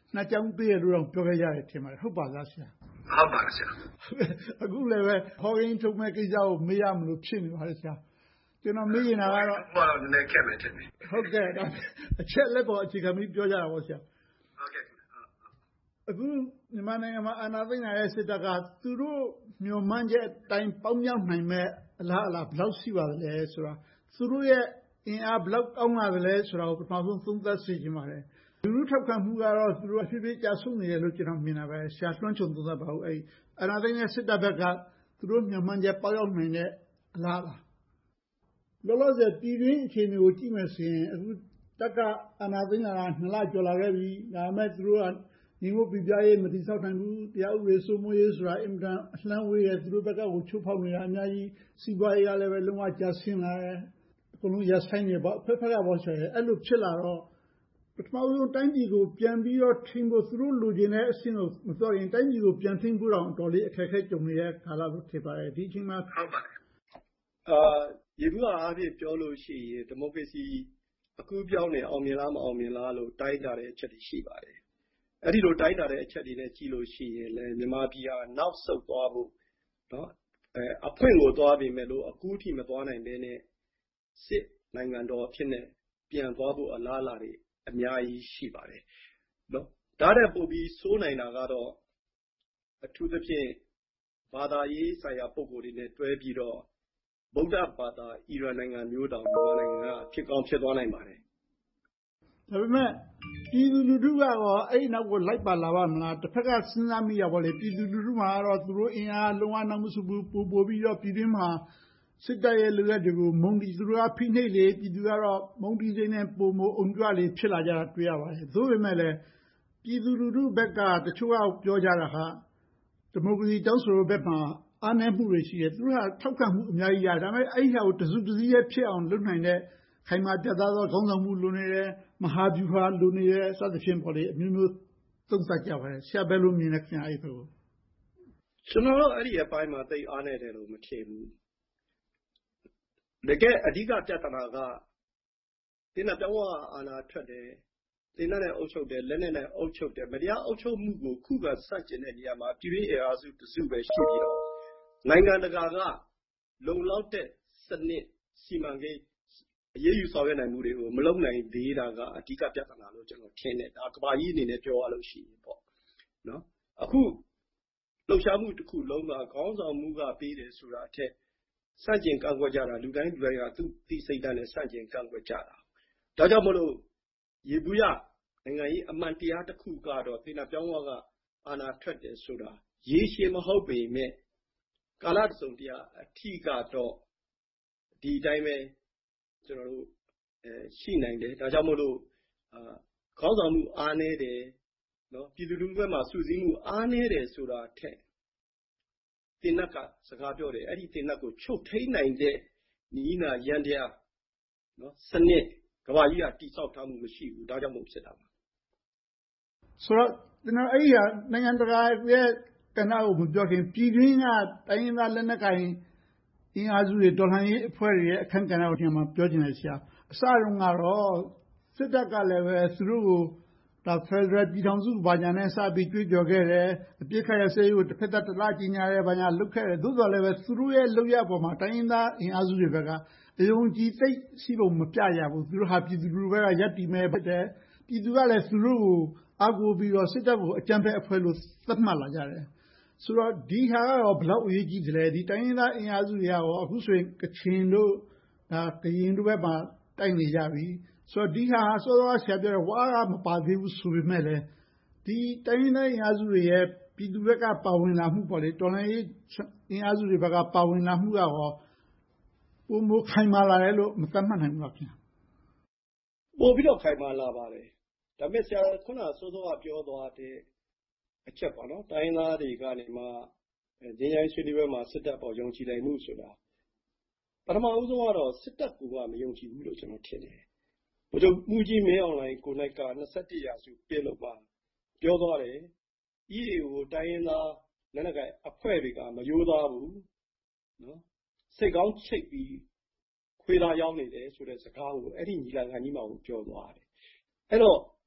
S15: နှစ်ကြောင်းပေးရလို့တော့ပြောခဲ့ကြတယ်ထင်ပါတယ်ဟုတ်ပါလားဆရာ
S6: ဟုတ်ပါတယ်ဆရာ
S15: အခုလည်းပဲဟော်ရင်းထုတ်မဲ့ကိစ္စကိုမေးရမလို့ဖြစ်နေပါတယ်ဆရာကျွန်တော်မေးနေတာကတော့
S6: ဟောတော့နည်းနည်းခက်မယ်ထင်တယ်
S15: ဟုတ်ကဲ့အချက်လက်ပေါ်အခြေခံပြီးပြောကြတာပေါ့ဆရာ
S6: ဟုတ်ကဲ့
S15: အခုမြန်မာနိုင်ငံမှာအာဏာသိမ်းလာတဲ့စစ်တပ်ကသူတို့မျှော်မှန်းချက်အတိုင်းပေါင်းမြောက်နိုင်မဲ့အလားအလာဘယ်လောက်ရှိပါသလဲဆိုတာသူတို့ရဲ့အင်အားဘယ်လောက်ကောင်းလာသလဲဆိုတာကိုပထမဆုံးသုံးသပ်စေချင်ပါတယ်လူလူထောက်ခံမှုကတော့သူတို့အဖြစ်ဖြစ်ကြာဆုံးနေတယ်လို့ကျွန်တော်မြင်တာပဲဆရာလွှမ်းခြုံသုံးသပ်ပါဦးအဲ့အာဏာသိမ်းတဲ့စစ်တပ်ဘက်ကသူတို့မျှော်မှန်းချက်ပေါက်ရောက်နိုင်တဲ့အလားလားလောလောဆယ်ပြည်တွင်းအခြေအနေကိုကြည့်မယ်ဆိုရင်အခုတပ်ကအာဏာသိမ်းလာတာနှစ်လကျော်လာခဲ့ပြီဒါပေမဲ့သူတို့ကညီမို့ပြပြရေးမတိဆောက်နိုင်ဘူးတရားဥပဒေစိုးမိုးရေးဆိုတာအင်မတန်အလှမ်းဝေးရဲ့သူတို့ဘက်ကကိုချုပ်ဖောက်နေတာအများကြီးစီးပွားရေးကလည်းပဲလုံးဝကျဆင်းလာတယ်အကုန်လုံးရဆိုင်နေပေါ့ဖက်ဖက်ကပေါ့ဆိုရင်အဲ့လိုဖြစ်လာတော့ပထမဆုံးတိုင်းပြည်ကိုပြန်ပြီးတော့ထိန်းဖို့သူတို့လိုချင်တဲ့အဆင့်ကိုမတော်ရင်တိုင်းပြည်ကိုပြန်ထိန်းဖို့တော့တော်လေးအခက်အခဲကြုံနေတဲ့ကာလလို့ထင်ပါတယ်ဒီအချိန်မှာ
S6: ဟုတ်ပါတယ်
S12: အာယေဘုရားအားဖြင့်ပြောလို့ရှိရင်ဒီမိုကရေစီအကူပြောင်းနေအောင်မြင်လားမအောင်မြင်လားလို့တိုင်းတာတဲ့အချက်တွေရှိပါတယ်အဲ့ဒီလိုတိုင်းတာတဲ့အချက်တွေနဲ့ကြည့်လို့ရှိရင်လည်းမြန်မာပြည်ဟာနောက်ဆုတ်သွားဖို့เนาะအဲအဖွင့်ကိုသွားပြီမဲ့လို့အကူအထိမသွားနိုင်ဘဲနဲ့စစ်နိုင်ငံတော်ဖြစ်နေပြန်သွားဖို့အလားအလာတွေအများကြီးရှိပါတယ်เนาะဒါတဲ့ပို့ပြီးစိုးနိုင်တာကတော့အထူးသဖြင့်ဘာသာရေးဆိုင်ရာပုံကိုယ်တွေနဲ့တွဲပြီးတော့ဗုဒ္ဓဘာသာအီရန်နိုင်ငံမျိုးတောင်မြန်မာနိုင်ငံကဖြစ်ကောင်းဖြစ်သွားနိုင်ပါတယ်
S15: ဒါပေမဲ့ပြည်သူလူထုကရောအဲ့နောက်ကိုလိုက်ပါလာပါမလားတစ်ဖက်ကစဉ်းစားမိရပါလေပြည်သူလူထုမှာတော့သူတို့အင်အားလုံးဝနောက်မစုဘူးပို့ပို့ပြီးတော့ပြည်တွင်းမှာစစ်တပ်ရဲ့လူရက်တွေကိုမုံတီသူတို့ကဖိနှိပ်လေပြည်သူကတော့မုံတီစိမ်းနဲ့ပုံမအုံကြွလေဖြစ်လာကြတာတွေ့ရပါတယ်သို့ပေမဲ့လည်းပြည်သူလူထုဘက်ကတချို့ကပြောကြတာဟာဒီမိုကရေစီတောင်းဆိုတဲ့ဘက်မှာအားနည်းမှုတွေရှိတယ်သူတို့ကထောက်ခံမှုအများကြီးရတယ်ဒါပေမဲ့အဲ့ဒီဟာကိုတစုတစည်းရဲ့ဖြစ်အောင်လုပ်နိုင်တဲ့ခိုင်မာပြတ်သားသောခေါင်းဆောင်မှုလိုနေတယ်မဟာဗျူဟာလိုနေတယ်စသဖြင့်ပေါ့လေအမျိုးမျိုးသုံးသပ်ကြပါတယ်ဆရာဘယ်လိုမြင်လဲခင်ဗျအဲ့ဒါကို
S12: ကျွန်တော်တို့အဲ့ဒီအပိုင်းမှာသိအားနေတယ်လို့မထင်ဘူးတကယ်အဓိကပြဿနာကဒီနေ့ပြောင်းသွားအာဏာထွက်တယ်ဒီနေ့နဲ့အုပ်ချုပ်တယ်လက်နဲ့နဲ့အုပ်ချုပ်တယ်မတရားအုပ်ချုပ်မှုကိုခုခံဆန့်ကျင်တဲ့နေရာမှာပြည်ရေးအရာစုတစုပဲရှိပြီးတော့နိုင်ငံတကာကလုံလောက်တဲ့စနစ်စီမံကိန်းအရေးယူဆောင်ရွက်နိုင်မှုတွေကိုမလုပ်နိုင်သေးတာကအဓိကပြဿနာလို့ကျွန်တော်ထင်တယ်ဒါကဘာကြီးအနေနဲ့ပြောရလို့ရှိရင်ပေါ့နော်အခုလှုပ်ရှားမှုတစ်ခုလုံးကခေါင်းဆောင်မှုကပေးတယ်ဆိုတာအထက်စန့်ကျင်ကန့်ကွက်ကြတာလူတိုင်းလူတိုင်းကသူ့သိစိတ်ဓာတ်နဲ့စန့်ကျင်ကန့်ကွက်ကြတာဒါကြောင့်မလို့ယေဘုယနိုင်ငံရေးအမှန်တရားတစ်ခုကတော့သေနာပြောင်းသွားကအာဏာထွက်တယ်ဆိုတာရေရှည်မဟုတ်ပေမဲ့ကာလတစုံတရာအထီးကတော့ဒီအတိုင်းပဲကျွန်တော်တို့အဲရှိနိုင်တယ်ဒါကြောင့်မို့လို့အာခေါင်းဆောင်မှုအားနည်းတယ်နော်ပြည်သူလူထုဘက်မှာစုစည်းမှုအားနည်းတယ်ဆိုတာထက်တင်နက်ကစကားပြောတယ်အဲ့ဒီတင်နက်ကိုချုပ်ထိန်နိုင်တဲ့နီးနာရန်တရားနော်စနစ်ကဘာကြီးကတိဆောက်ထားမှုမရှိဘူးဒါကြောင့်မို့ဖြစ်တာပါ
S15: ဆိုတော့ကျွန်တော်အဲ့ဒီဟာနိုင်ငံတကာရဲ့ကဏ္ဍကိုမပြောခင်ပြည်တွင်းကတိုင်းရင်းသားလက်နက်ကိုင်အင်အားစုတွေတော်လှန်ရေးအဖွဲ့တွေရဲ့အခမ်းကဏ္ဍကိုဒီမှာပြောချင်တယ်ဆရာအစတုန်းကတော့စစ်တပ်ကလည်းပဲသူတို့ကိုဒါဖက်ဒရယ်ပြည်ထောင်စုဘာညာနဲ့စပြီးကြွေးကြော်ခဲ့တယ်အပြစ်ခတ်ရစေးကိုတစ်ဖက်သက်တစ်လားကြီးညာရဲဘာညာလုတ်ခဲ့တယ်သို့တော်လည်းပဲသူတို့ရဲ့လုပ်ရပေါ်မှာတိုင်းရင်းသားအင်အားစုတွေဘက်ကအယုံကြည်သိရှိပုံမပြရဘူးသူတို့ဟာပြည်သူလူထုဘက်ကရပ်တည်မဲ့ဖြစ်တယ်ပြည်သူကလည်းသူတို့ကိုအားကိုးပြီးတော့စစ်တပ်ကိုအကြမ်းဖက်အဖွဲ့လို့သတ်မှတ်လာကြတယ်ဆိုတော့ဒီဟာကတော့ဘလောက်အရေးကြီးတယ်လဲဒီတိုင်းရင်းသားအင်အားစုတွေရောအခုဆိုရင်ကချင်တို့ဒါကရင်တို့ဘက်မှာတိုက်နေကြပြီဆိုတော့ဒီဟာစောစောဆရာပြောတယ်ဝါကမပါသေးဘူးဆိုပေမဲ့လည်းဒီတိုင်းရင်းသားအင်အားစုတွေရဲ့ပြည်သူဘက်ကပါဝင်လာမှုပေါ့လေတော်လှန်ရေးအင်အားစုတွေဘက်ကပါဝင်လာမှုကရောပုံမခိုင်မာလာတယ်လို့မသတ်မှတ်နိုင်ဘူးလားခင်ဗျ
S12: ပို့ပြီးတော့ခိုင်မာလာပါတယ်ဒါပေမဲ့ဆရာခုနစောစောကပြောသွားတဲ့အချက်ပေါ့နော်တိုင်းသားတွေကနေမှငြိမ်းချမ်းဆွေးနွေးပွဲမှာစစ်တပ်ပေါ်ယုံကြည်နိုင်မှုဆိုတာပထမဦးဆုံးကတော့စစ်တပ်ကမယုံကြည်ဘူးလို့ကျွန်တော်ထင်တယ်ဘုရားမူကြီးမင်းအောင်လှိုင်ကိုနိုင်က၂၁ရာစုပြည့်လို့ပါပြောသွားတယ် E A O ကိုတိုင်းရင်းသားလက်နက်ကိုင်အဖွဲ့တွေကမယိုးသားဘူးနော်စိတ်ကောင်းချိတ်ပြီးခွေးသားရောက်နေတယ်ဆိုတဲ့စကားကိုအဲ့ဒီညီလာခံကြီးမှာပြောသွားတယ်အဲ့တော့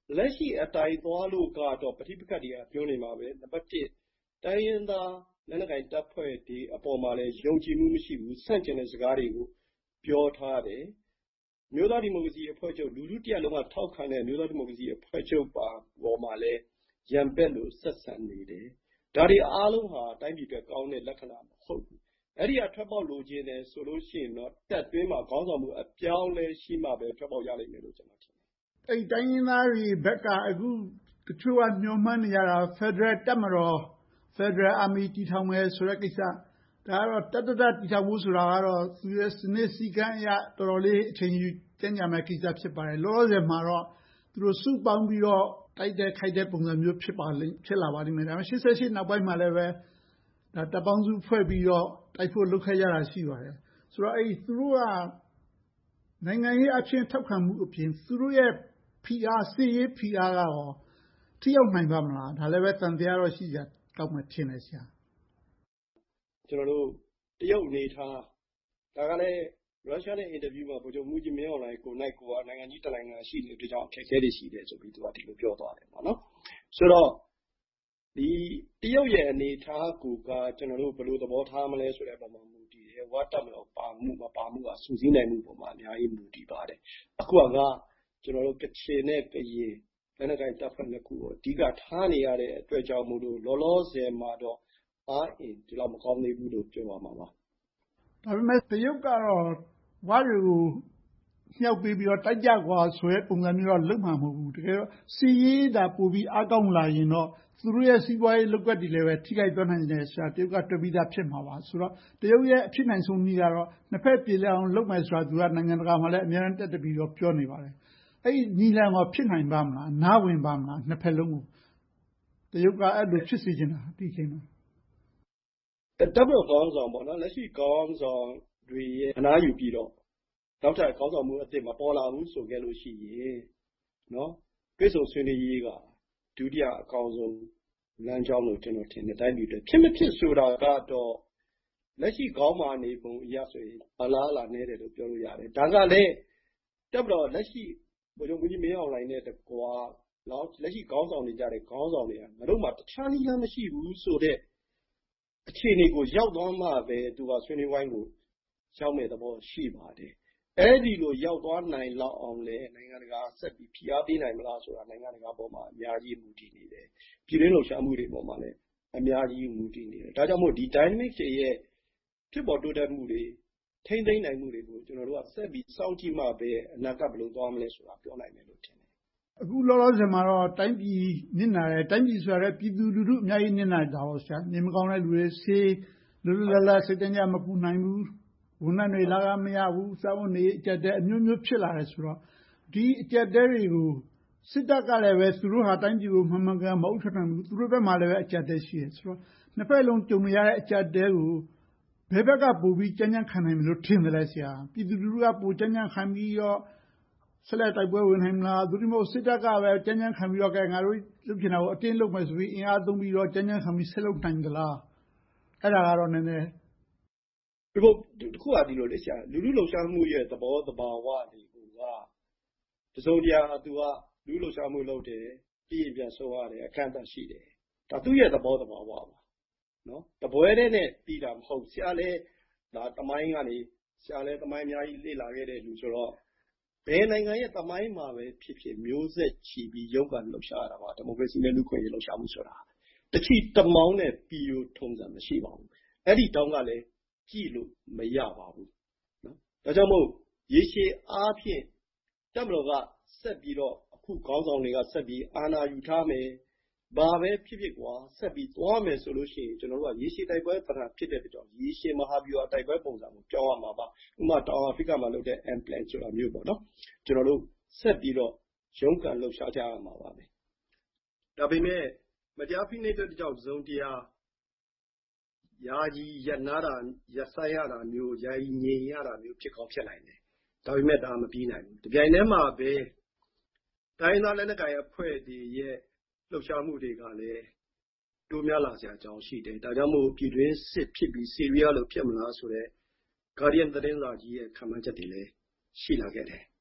S16: လက်ရှိအတိုင်းသွားလို့ကတော့ပဋိပက္ခတွေကပြောနေမှာပဲနံပါတ်တစ်တိုင်းရင်းသားလက်နက်ကိုင်တပ်ဖွဲ့တွေအပေါ်မှာလည်းယုံကြည်မှုမရှိဘူးဆန့်ကျင်တဲ့စကားတွေကိုပြောထားတယ်မျိုးသားဒီမိုကရေစီအဖွဲ့ချုပ်လူထုတရက်လုံးကထောက်ခံတဲ့မျိုးသားဒီမိုကရေစီအဖွဲ့ချုပ်ပါပေါ်မှာလည်းရန်ပက်လို့ဆက်ဆံနေတယ်ဒါတွေအားလုံးဟာတိုင်းပြည်အတွက်ကောင်းတဲ့လက္ခဏာမဟုတ်ဘူးအဲ့ဒီအထွက်ပေါက်လိုချင်တယ်ဆိုလို့ရှိရင်တော့တက်တွင်းမှာခေါင်းဆောင်မှုအပြောင်းလဲရှိမှပဲထွက်ပေါက်ရလိမ့်မယ်လို့ကျွန်တော်ထင်တယ်
S15: အဲ့ဒီတိုင်းရင်းသားတွေဘက်ကအခုတချို့ကမျှော်မှန်းနေကြတာ Federal တပ်မတော် Federal Army တည်ထောင်မယ်ဆိုတဲ့ကိစ္စဒါကတော့တတ်တတ်တည်ထောင်ဖို့ဆိုတာကတော့သူရဲ့စနစ်စည်းကမ်းအရတော်တော်လေးအချိန်ယူကျဉ်းကြမယ်ကိစ္စဖြစ်ပါတယ်လောလောဆယ်မှာတော့သူတို့စုပေါင်းပြီးတော့တိုက်တဲ့ခိုက်တဲ့ပုံစံမျိုးဖြစ်ပါလိမ့်ဖြစ်လာပါလိမ့်မယ်ဒါပေမဲ့ရှစ်ဆယ့်ရှစ်နောက်ပိုင်းမှာလည်းပဲဒါတပ်ပေါင်းစုဖွဲ့ပြီးတော့တိုက်ဖို့လုပ်ခဲ့ကြတာရှိပါတယ်ဆိုတော့အဲ့ဒီသူတို့ကနိုင်ငံရေးအချင်းထောက်ခံမှုအပြင်သူတို့ရဲ့ဖိအားစစ်ရေးဖိအားကရောထိရောက်နိုင်ပါမလားဒါလည်းပဲတန်တရားတော့ရှိကြတောက်မှထင်တယ်ဆရာ
S16: ကျွန်တော်တို့တရုတ်နေထားဒါကလည်းရုရှားနဲ့အင်တာဗျူးမှာဗိုလ်ချုပ်မှူးကြီးမင်းအောင်လှိုင်ကိုနိုင်ကိုကနိုင်ငံကြီးတနိုင်ငံရှိနေတဲ့ကြောင့်အခက်အခဲတွေရှိတယ်ဆိုပြီးသူကဒီလိုပြောသွားတယ်ပေါ့နော်ဆိုတော့ဒီတရုတ်ရဲ့အနေထားကိုကကျွန်တော်တို့ဘယ်လိုသဘောထားမလဲဆိုတဲ့ပုံမှန်မူတည်တယ်ဝါတက်မလို့ပါမှုမပါမှုကစူးစီးနိုင်မှုပုံမှာအများကြီးမူတည်ပါတယ်အခုကကျွန်တော်တို့ကချင်နဲ့ကရင်လက်နက်ကိုင်တပ်ဖွဲ့နှစ်ခုကိုအဓိကထားနေရတဲ့အတွက်ကြောင့်မို့လို့လောလောဆယ်မှာတော့အားအင်ဒီလောက်မကောင်းသေးဘူးလို့ပြောရမှာပါ
S15: ဒါပေမဲ့တရုတ်ကတော့ဝါတွေကိုမြောက်ပေးပြီးတော့တိုက်ကြကွာဆိုတဲ့ပုံစံမျိုးတော့လုပ်မှာမဟုတ်ဘူးတကယ်တော့စီရေးတာပို့ပြီးအားကောင်းလာရင်တော့သူတို့ရဲ့စီးပွားရေးလုပ်ကွက်တွေလည်းပဲထိခိုက်သွားနိုင်တယ်ဆိုတာတရုတ်ကတွေ့ပြီးသားဖြစ်မှာပါဆိုတော့တရုတ်ရဲ့အဖြစ်နိုင်ဆုံးနည်းကတော့နှစ်ဖက်ပြေလည်အောင်လုပ်မယ်ဆိုတာသူကနိုင်ငံတကာမှာလည်းအများနဲ့တက်တပြီးတော့ပြောနေပါတယ်အဲ့ဒီညီလာမှာဖြစ်နိုင်ပါမလားနားဝင်ပါမလားနှစ်ဖက်လုံးကိုတရုတ်ကအဲ့လိုဖြစ်စေချင်တာဒီချိန်မှာ
S16: တပ်မတော်ကောင်းဆောင်ပေါ့နော်လက်ရှိကောင်းဆောင်တွေရဲ့အနားယူပြီးတော့နောက်ထပ်ကောင်းဆောင်မှုအသစ်မပေါ်လာဘူးဆိုခဲ့လို့ရှိရင်နော်ကိစ္စဆွေးနွေးရေးကဒုတိယအကောင်းဆုံးလမ်းကြောင်းလို့ကျွန်တော်ထင်တယ်တိုင်းပြည်တွေဖြစ်မဖြစ်ဆိုတာကတော့လက်ရှိကောင်းမှနေပုံအရဆိုရင်အလားအလာနေတယ်လို့ပြောလို့ရတယ်ဒါကလည်းတပ်မတော်လက်ရှိဗိုလ်ချုပ်မှူးကြီးမင်းအောင်လှိုင်နဲ့တကွာနောက်လက်ရှိကောင်းဆောင်နေကြတဲ့ခေါင်းဆောင်တွေကငါတို့မှတခြားနည်းလမ်းမရှိဘူးဆိုတဲ့အခြေအနေကိုရောက်သွားမှပဲသူကဆွေးနွေးဝိုင်းကိုရောက်မဲ့သဘောရှိပါတယ်အဲ့ဒီလိုရောက်သွားနိုင်လောက်အောင်လေနိုင်ငံတကာဆက်ပြီးဖိအားပေးနိုင်မလားဆိုတာနိုင်ငံတကာပေါ်မှာအများကြီးမူတည်နေတယ်ပြည်တွင်းလှုပ်ရှားမှုတွေပေါ်မှာလည်းအများကြီးမူတည်နေတယ်ဒါကြောင့်မို့ဒီ dynamic ရဲ့ဖြစ်ပေါ်တိုးတက်မှုတွေထိမ့်သိမ်းနိုင်မှုတွေကိုကျွန်တော်တို့ကဆက်ပြီးစောင့်ကြည့်မှပဲအနာဂတ်ဘယ်လိုသွားမလဲဆိုတာပြောနိုင်မယ်လို့ထင်တယ်
S15: အခုလောလောဆယ်မှာတော့တိုင်းပြည်နစ်နာတယ်တိုင်းပြည်ဆိုရတဲ့ပြည်သူလူထုအများကြီးနစ်နာတာပေါ့ဆရာနေမကောင်းတဲ့လူတွေဆေးလူလူလလစိတ်တညမကူနိုင်ဘူးဝန်ထမ်းတွေလာကမရဘူးစာဝန်တွေအကျက်တဲ့အမျိုးမျိုးဖြစ်လာတယ်ဆိုတော့ဒီအကျက်တဲတွေကိုစစ်တပ်ကလည်းပဲသူတို့ဟာတိုင်းပြည်ကိုမှန်မှန်ကန်မဟုတ်ထနိုင်ဘူးသူတို့ဘက်မှာလည်းပဲအကျက်တဲရှိတယ်ဆိုတော့နှစ်ဖက်လုံးကြုံရတဲ့အကျက်တဲကိုဘယ်ဘက်ကပို့ပြီးကြမ်းကြမ်းခံနိုင်မလို့ထင်တယ်လဲဆရာပြည်သူလူထုကပို့ကြမ်းကြမ်းခံပြီးတော့ဆက်လက်တိုက်ပွဲဝင်နိုင်မလားသူတို့မျိုးစစ်တပ်ကပဲကြမ်းကြမ်းခံပြီးတော့ကဲငါတို့လုပ်ချင်တာကိုအတင်းလုပ်မယ်ဆိုပြီးအင်အားသုံးပြီးတော့ကြမ်းကြမ်းခံပြီးဆက်လုပ်နိုင်ကြလားအဲ့ဒါကတော့နည်းနည်း
S16: ဒီလိုတခုကဒီလိုလေဆရာလူလူလှုပ်ရှားမှုရဲ့သဘောတဘာဝတွေကတစုံတရာသူကလူလှုပ်ရှားမှုလုပ်တယ်ပြည်ရင်ပြန်ဆုံးရတယ်အခန့်အသတ်ရှိတယ်ဒါသူ့ရဲ့သဘောတဘာဝပါနော်တပွဲတည်းနဲ့ပြီးတာမဟုတ်ဆရာလည်းဒါတမိုင်းကနေဆရာလည်းတမိုင်းအများကြီးလေ့လာခဲ့တဲ့လူဆိုတော့ဘယ်နိုင်ငံရဲ့တမိုင်းမှာပဲဖြစ်ဖြစ်မျိုးဆက်ချီပြီးရုပ်ကလှုပ်ရှားတာပါဒီမိုကရေစီနဲ့လူခွင့်ရေးလှုပ်ရှားမှုဆိုတာတချီတမောင်းနဲ့ပြီးရိုးထုံးစံမရှိပါဘူးအဲ့ဒီတောင်းကလည်းကြည့်လို့မရပါဘူးနော်ဒါကြောင့်မို့ရေရှည်အားဖြင့်တပ်မတော်ကဆက်ပြီးတော့အခုခေါင်းဆောင်တွေကဆက်ပြီးအာဏာယူထားမယ်ဘာပဲဖြစ်ဖြစ်ကွာဆက်ပြီးသွားမယ်ဆိုလို့ရှိရင်ကျွန်တော်တို့ကရေရှည်တိုက်ပွဲပထမဖြစ်တဲ့အတွက်ကြောင့်ရေရှည်မဟာဗျူဟာတိုက်ပွဲပုံစံကိုပြောင်းရမှာပါဥပမာတောင်အာဖရိကမှာလုပ်တဲ့ M plan ဆိုတာမျိုးပေါ့နော်ကျွန်တော်တို့ဆက်ပြီးတော့ရုန်းကန်လှုပ်ရှားကြရမှာပါပဲဒါပေမဲ့မတရားဖိနှိပ်တဲ့ကြောင့်ဇုံတရားယာကြီးရနာတာရဆိုင်ရတာမျိုးယာကြီးငြိမ်ရတာမျိုးဖြစ်ကောင်းဖြစ်နိုင်တယ်ဒါပေမဲ့ဒါမပြီးနိုင်ဘူးဒီပြိုင်ထဲမှာပဲတိုင်းသားလက်နက်ကိုင်အဖွဲ့တွေရဲ့လှုပ်ရှားမှုတွေကလည်းတိုးများလာစရာအကြောင်းရှိတယ်ဒါကြောင့်မို့ပြည်တွင်းစစ်ဖြစ်ပြီးဆီးရီးယားလိုဖြစ်မလားဆိုတော့ Guardian သတင်းစာကြီးရဲ့ခန့်မှန်းချက်တွေလည်းရှိလာခဲ့တယ်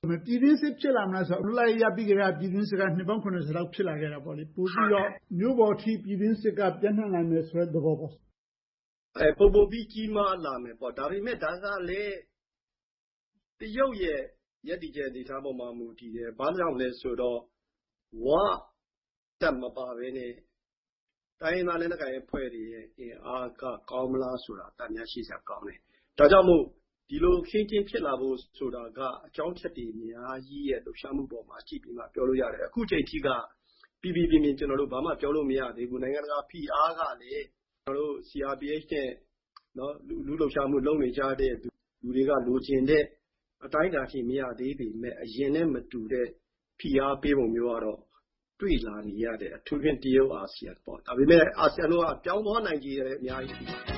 S15: ပြည်တွင်းစစ်ဖြစ်လာမလားဆိုတော့လွတ်လပ်ရေးရပြီးကြတဲ့ပြည်တွင်းစစ်ကနှစ်ပေါင်းခုနှစ်ဆယ်လောက်ဖြစ်လာခဲ့တာပေါ့လေပို့ပြီးတော့မြို့ပေါ်ထိပြည်တွင်းစစ်ကပြန့်နှံ့လာမယ်ဆိုတဲ့သဘောပေါ့
S16: အဲပုံပုံပြီးကြီးမားလာမယ်ပေါ့ဒါပေမဲ့ဒါကလည်းတရုတ်ရဲ့ရည်တည်ချက်ဒီထားပေါ်မှာမူတည်တယ်ဘာကြောင့်လဲဆိုတော့ဝတက်မပါဘဲနဲ့တိုင်းရင်းသားလက်နက်ကိုင်အဖွဲ့တွေရဲ့အင်အားကကောင်းမလားဆိုတာတန်မြတ်ရှိစရာကောင်းတယ်ဒါကြောင့်မို့ဒီလိုခင်းချင်းဖြစ်လာဖို့ဆိုတာကအကြောင်းချက်တွေအများကြီးရဲ့လှုပ်ရှားမှုပေါ်မှာကြည့်ပြီးမှပြောလို့ရတယ်အခုချိန်ထိကပြည်ပြည်ပြင်းပြင်းကျွန်တော်တို့ဘာမှပြောလို့မရသေးဘူးနိုင်ငံတကာဖိအားကလည်းကျွန်တော်တို့ C R P H နဲ့နော်လူလှုပ်ရှားမှုလုပ်နေကြတဲ့လူတွေကလိုချင်တဲ့အတိုင်းအတာထိမရသေးပေမဲ့အရင်နဲ့မတူတဲ့ဖိအားပေးပုံမျိုးကတော့တွေ့လာနေရတဲ့အထူးဖြင့်တရုတ်အာဆီယံပေါ့ဒါပေမဲ့အာဆီယံတို့ကပြောင်းသွားနိုင်ကြတယ်အများကြီးရှိပါတယ်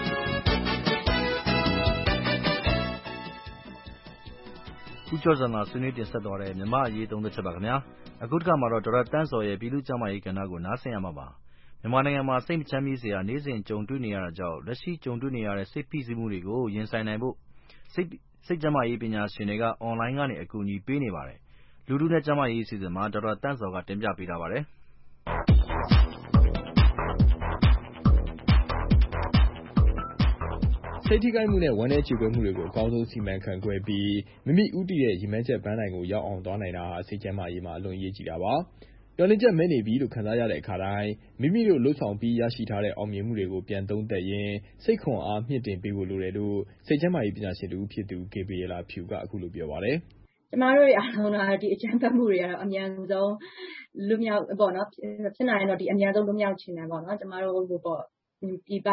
S2: ဦးကျော်ဇံသာဆွေးနွေးတင်ဆက်သွားတဲ့မြန်မာအရေးသုံးသက်ချက်ပါခင်ဗျာအခုတစ်ခါမှာတော့ဒေါက်တာတန်းစော်ရဲ့ပြည်သူ့ကျန်းမာရေးကဏ္ဍကိုနားဆင်ရမှာပါမြန်မာနိုင်ငံမှာစိတ်မချမ်းမြေ့စရာနေ့စဉ်ကြုံတွေ့နေရတာကြောင့်လက်ရှိကြုံတွေ့နေရတဲ့စိတ်ဖိစီးမှုတွေကိုရင်ဆိုင်နိုင်ဖို့စိတ်စိတ်ကျန်းမာရေးပညာရှင်တွေကအွန်လိုင်းကနေအကူအညီပေးနေပါတယ်လူထုနဲ့ကျန်းမာရေးအစီအစဉ်မှာဒေါက်တာတန်းစော်ကတင်ပြပေးထားပါတယ်
S17: စိတ်ထိခိုက်မှုနဲ့ဝမ်းနည်းကြေကွဲမှုတွေကိုအကောင်းဆုံးစီမံခန့်ခွဲပြီးမိမိဦးတည်တဲ့ရည်မှန်းချက်ပန်းတိုင်ကိုရောက်အောင်သွားနိုင်တာဟာစိတ်ကျန်းမာရေးမှာအလွန်အရေးကြီးတာပါ။မျှော်လင့်ချက်မဲ့နေပြီလို့ခံစားရတဲ့အခါတိုင်းမိမိတို့လှုပ်ဆောင်ပြီးရရှိထားတဲ့အောင်မြင်မှုတွေကိုပြန်သုံးသပ်ရင်းစိတ်ခွန်အားမြင့်တင်ပေးဖို့လိုတယ်လို့စိတ်ကျန်းမာရေးပညာရှင်တူဖြစ်သူ Gabriela Phew ကအခုလိုပြောပါတယ်
S11: ။ကျမတို့ရဲ့အားလုံးကဒီအကြမ်းဖက်မှုတွေကတော့အများဆုံးလွတ်မြောက်ပေါ့နော်ဖြစ်နိုင်တော့ဒီအများဆုံးလွတ်မြောက်ချင်တယ်ပေါ့နော်ကျမတို့ဟိုပေါ့ပြပ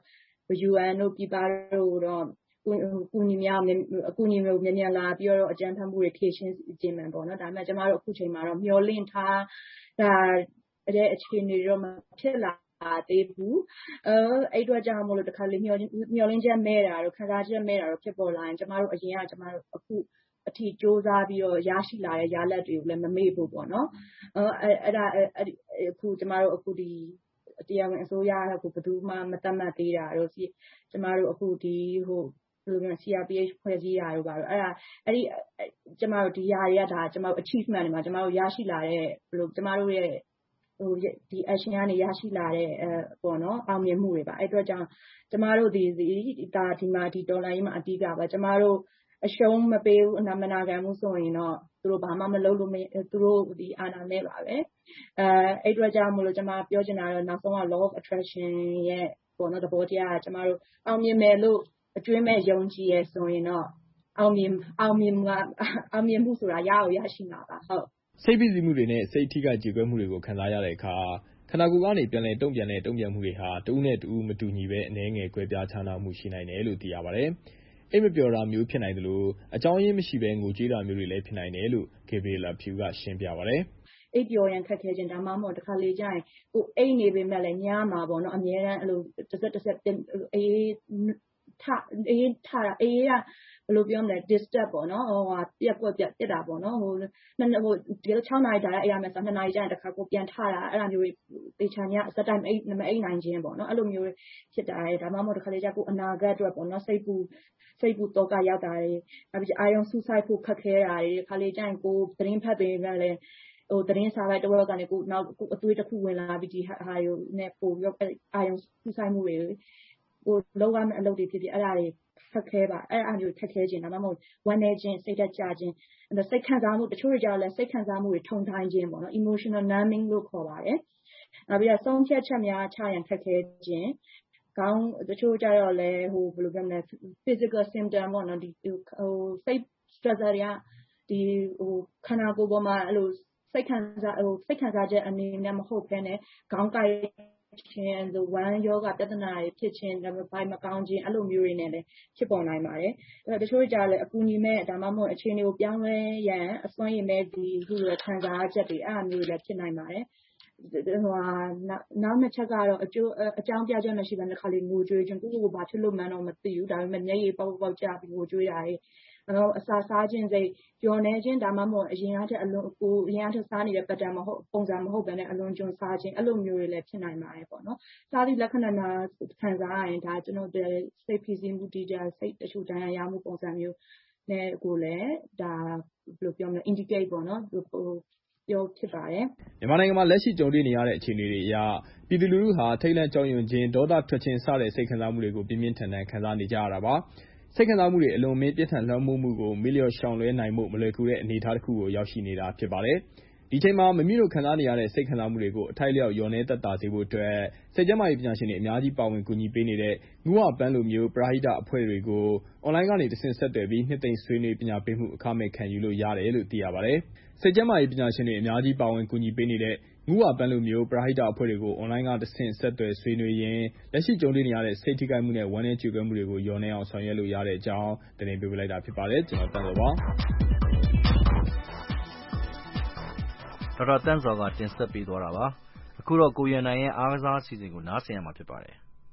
S11: U N တို့ပြပတို့တော့ကူညီများအကူအညီမျိုးမြန်မြန်လာပြီးတော့အကြမ်းဖက်မှုတွေဖြေရှင်းခြင်းမှန်ပေါ့နော်ဒါပေမဲ့ကျမတို့အခုချိန်မှာတော့မျောလင့်ထားဒါတဲ့အခြေအနေတော့မဖြစ်လာသေးဘူးအဲအဲ့အတွက်ကြောင့်မလို့တခါလေမျောမျောလင့်ချက်မဲ့တာတို့ခံစားချက်မဲ့တာတို့ဖြစ်ပေါ်လာရင်ကျမတို့အရင်ကကျမတို့အခုအထီစ조사ပြီးတော့ရရှိလာတဲ့ရလဒ်တွေကိုလည်းမမေ့ဘူးပေါ့နော်အဲအဲ့ဒါအခုကျမတို့အခုဒီတရားဝင်အစိုးရကဘယ်သူမှမတတ်မှတ်သေးတာတို့ကျမတို့အခုဒီဟိုဘယ်လိုလဲ C R P H ဖွဲ့စည်းတာတို့ပါတော့အဲ့ဒါအဲ့ဒီကျမတို့ဒီຢာတွေကဒါကျမတို့ achievement တွေမှာကျမတို့ရရှိလာတဲ့ဘယ်လိုကျမတို့ရဲ့ဟိုဒီ action ကနေရရှိလာတဲ့အဲပေါ့နော်အောင်မြင်မှုတွေပါအဲ့အတွက်ကြောင့်ကျမတို့ဒီဒီဒါဒီမှာဒီဒေါ်လာရေးမှာအတီးကပါကျမတို့အရှုံးမပေးဘူးအနာမနာခံမှုဆိုရင်တော့သူတို့ဘာမှမလုပ်လို့မသူတို့ဒီအာဏာနဲ့ပါပဲအဲအဲ့အတွက်ကြောင့်မလို့ကျမပြောချင်တာတော့နောက်ဆုံးက law of attraction ရဲ့ပေါ့နော်သဘောတရားကကျမတို့အောင်မြင်မယ်လို့အကျွမ်းမဲ့ယုံကြည်ရဆိုရင်တော့အောင်မြင်အောင်မြင်ကအောင်မြင်မှုဆိုတာရအောင်ရရှိမှာပါဟုတ်
S17: စိတ်ဖိစီးမှုတွေနဲ့စိတ်ထိခိုက်ကြေကွဲမှုတွေကိုခံစားရတဲ့အခါခန္ဓာကိုယ်ကနေပြန်လည်တုံ့ပြန်တဲ့တုံ့ပြန်မှုတွေဟာတဦးနဲ့တဦးမတူညီပဲအနည်းငယ်ကွဲပြားခြားနားမှုရှိနိုင်တယ်လို့သိရပါတယ်။အိမ်မပျော်တာမျိုးဖြစ်နိုင်သလိုအကြောင်းရင်းမရှိဘဲငိုကြွေးတာမျိုးတွေလည်းဖြစ်နိုင်တယ်လို့ Gabriela Phew ကရှင်းပြပါတယ်
S11: ။အိပ်ပျော်ရန်ခက်ခဲခြင်းဒါမှမဟုတ်တခါလေကြာရင်ကိုအိပ်နေပေမဲ့လည်းညမှာပေါ့နော်အများအားအဲ့လိုတစ်စက်တစ်စက်အေးထအေးထအေးရဘယ်လိုပြောမလဲ disturb ပေါ့နော်ဟိုဟာပြက်ကွက်ပြက်ပြက်တာပေါ့နော်ဟိုနှစ်ဟိုဒီလို6နာရီကြာတဲ့အရာမဲ့ဆို2နာရီကြာရင်တစ်ခါကိုပြန်ထတာအဲ့လိုမျိုးတွေတေချာညစက်တိုင်းအိတ်မအိတ်နိုင်ခြင်းပေါ့နော်အဲ့လိုမျိုးဖြစ်တာလေဒါမှမဟုတ်တစ်ခါလေကြာကိုအနာဂတ်အတွက်ပေါ့နော်စိတ်ပူစိတ်ပူတော့ကရောက်တာတွေနောက်ပြီးအာယုံဆူဆိုင်ဖို့ခက်ခဲတာတွေတစ်ခါလေကြာရင်ကိုသတင်းဖတ်ပေမဲ့လည်းဟိုသတင်းစာလိုက်တော့ကနေကိုနောက်ကိုအသွေးတစ်ခုဝင်လာပြီးဒီဟာယိုနဲ့ပို့ပြီးတော့အာယုံဆူဆိုင်မှုတွေဟိုလောက်ရမယ့်အလုပ်တွေဖြစ်ဖြစ်အဲ့ဒါတွေခက်ခဲပါအဲ့အမျိုးခက်ခဲခြင်းဒါမှမဟုတ်ဝမ်းနည်းခြင်းစိတ်ဓာတ်ကျခြင်းအဲ့စိတ်ခံစားမှုတချို့တွေကြောင့်လည်းစိတ်ခံစားမှုတွေထုံထိုင်းခြင်းပေါ့နော် emotional numbing လို့ခေါ်ပါတယ်နောက်ပြီးတော့ဆုံးဖြတ်ချက်များချရန်ခက်ခဲခြင်းကောင်းတချို့ကြတော့လည်းဟိုဘယ်လိုပြောမလဲ physical symptom ပေါ့နော်ဒီဟိုစိတ် stress တွေကဒီဟိုခန္ဓာကိုယ်ပေါ်မှာအဲ့လိုစိတ်ခံစားဟိုစိတ်ခံစားချက်အနေနဲ့မဟုတ်ဘဲနဲ့ခေါင်းကိုက်ခြင်းဆိုဝမ်းယောဂပြဿနာတွေဖြစ်ခြင်းဒါပေမဲ့ဘိုင်မကောင်းခြင်းအဲ့လိုမျိုးတွေနဲ့လည်းဖြစ်ပေါ်နိုင်ပါတယ်အဲ့တော့တချို့ကြလည်းအကူအညီမဲ့ဒါမှမဟုတ်အခြေအနေကိုပြောင်းလဲရန်အစွမ်းရည်မဲ့ဒီခုလိုခံစားချက်တွေအဲ့အမျိုးတွေလည်းဖြစ်နိုင်ပါတယ်ဟိုဟာနောက်တစ်ချက်ကတော့အကျိုးအကြောင်းပြချက်မရှိဘဲနဲ့ခါလေးငိုကြွေးခြင်းကိုကိုကိုဘာဖြစ်လို့မှန်းတော့မသိဘူးဒါပေမဲ့မျက်ရည်ပေါက်ပေါက်ကျပြီးငိုကြွေးတာတွေတော့အစာစားခြင်းစိတ်ပျော်နေခြင်းဒါမှမဟုတ်အရင်အားထက်အလွန်ကိုအရင်အားထက်စားနေတဲ့ pattern မဟုတ်ပုံစံမဟုတ်ဘဲနဲ့အလွန်ကျွံစားခြင်းအဲ့လိုမျိုးတွေလည်းဖြစ်နိုင်ပါတယ်ပေါ့နော်စားသည့်လက္ခဏာနာခံစားရရင်ဒါကျွန်တော်တို့စိတ်ဖိစီးမှုတည်ကြစိတ်တချို့ဒဏ်ရာရမှုပုံစံမျိုး
S18: နဲ့ကိုလည်းဒါဘယ်လိုပြောမလဲ indicate ပေါ့နော်ပြောဖြစ်ပါတယ်။
S17: မြန်မာနိုင်ငံမှာလက်ရှိကြုံတွေ့နေရတဲ့အခြေအနေတွေအရပြည်သူလူထုဟာထိတ်လန့်ကြောက်ရွံ့ခြင်းဒေါသထွက်ခြင်းစတဲ့စိတ်ခံစားမှုတွေကိုပြင်းပြင်းထန်ထန်ခံစားနေကြရတာပါစိတ်ခံစားမှုတွေအလွန်မင်းပြင်းထန်လွှမ်းမိုးမှုကိုမေ့လျော့ရှောင်လွှဲနိုင်မှုမလွယ်ကူတဲ့အနေအထားတစ်ခုကိုရောက်ရှိနေတာဖြစ်ပါတယ်ဒီချိန်မှာမမိတို့ခံစားနေရတဲ့စိတ်ခံစားမှုတွေကိုအထိုက်လျောက်လျော်နှဲသက်သာစေဖို့အတွက်စိတ်ကျန်းမာရေးပညာရှင်တွေအများကြီးပါဝင်ကူညီပေးနေတဲ့ငူဝပန်းလိုမျိုးပရာဟိတအဖွဲ့တွေကိုအွန်လိုင်းကနေတဆင့်ဆက်သွယ်ပြီးနှစ်သိမ့်ဆွေးနွေးပညာပေးမှုအခမဲ့ခံယူလို့ရတယ်လို့သိရပါတယ်စိတ်ကျန်းမာရေးပညာရှင်တွေအများကြီးပါဝင်ကူညီပေးနေတဲ့ငူဝပန်းလိုမျိုးပရာဟိတအဖွဲ့တွေကိုအွန်လိုင်းကတဆင့်ဆက်သွယ်ဆွေးနွေးရင်းလက်ရှိကြုံတွေ့နေရတဲ့စိတ်ထိခိုက်မှုနဲ့ဝမ်းနည်းကြေကွဲမှုတွေကိုလျော်နှဲအောင်ဆောင်ရွက်လို့ရတဲ့အကြောင်းတင်ပြပေးလိုက်တာဖြစ်ပါတယ်ကျွန်တော်တန်းစောပါ
S2: ဒေါက်တာတန်းစောကတင်ဆက်ပေးသွားတာပါအခုတော့ကိုရန်နိုင်ရဲ့အားကစားအစီအစဉ်ကိုနားဆင်ရမှာဖြစ်ပါတယ်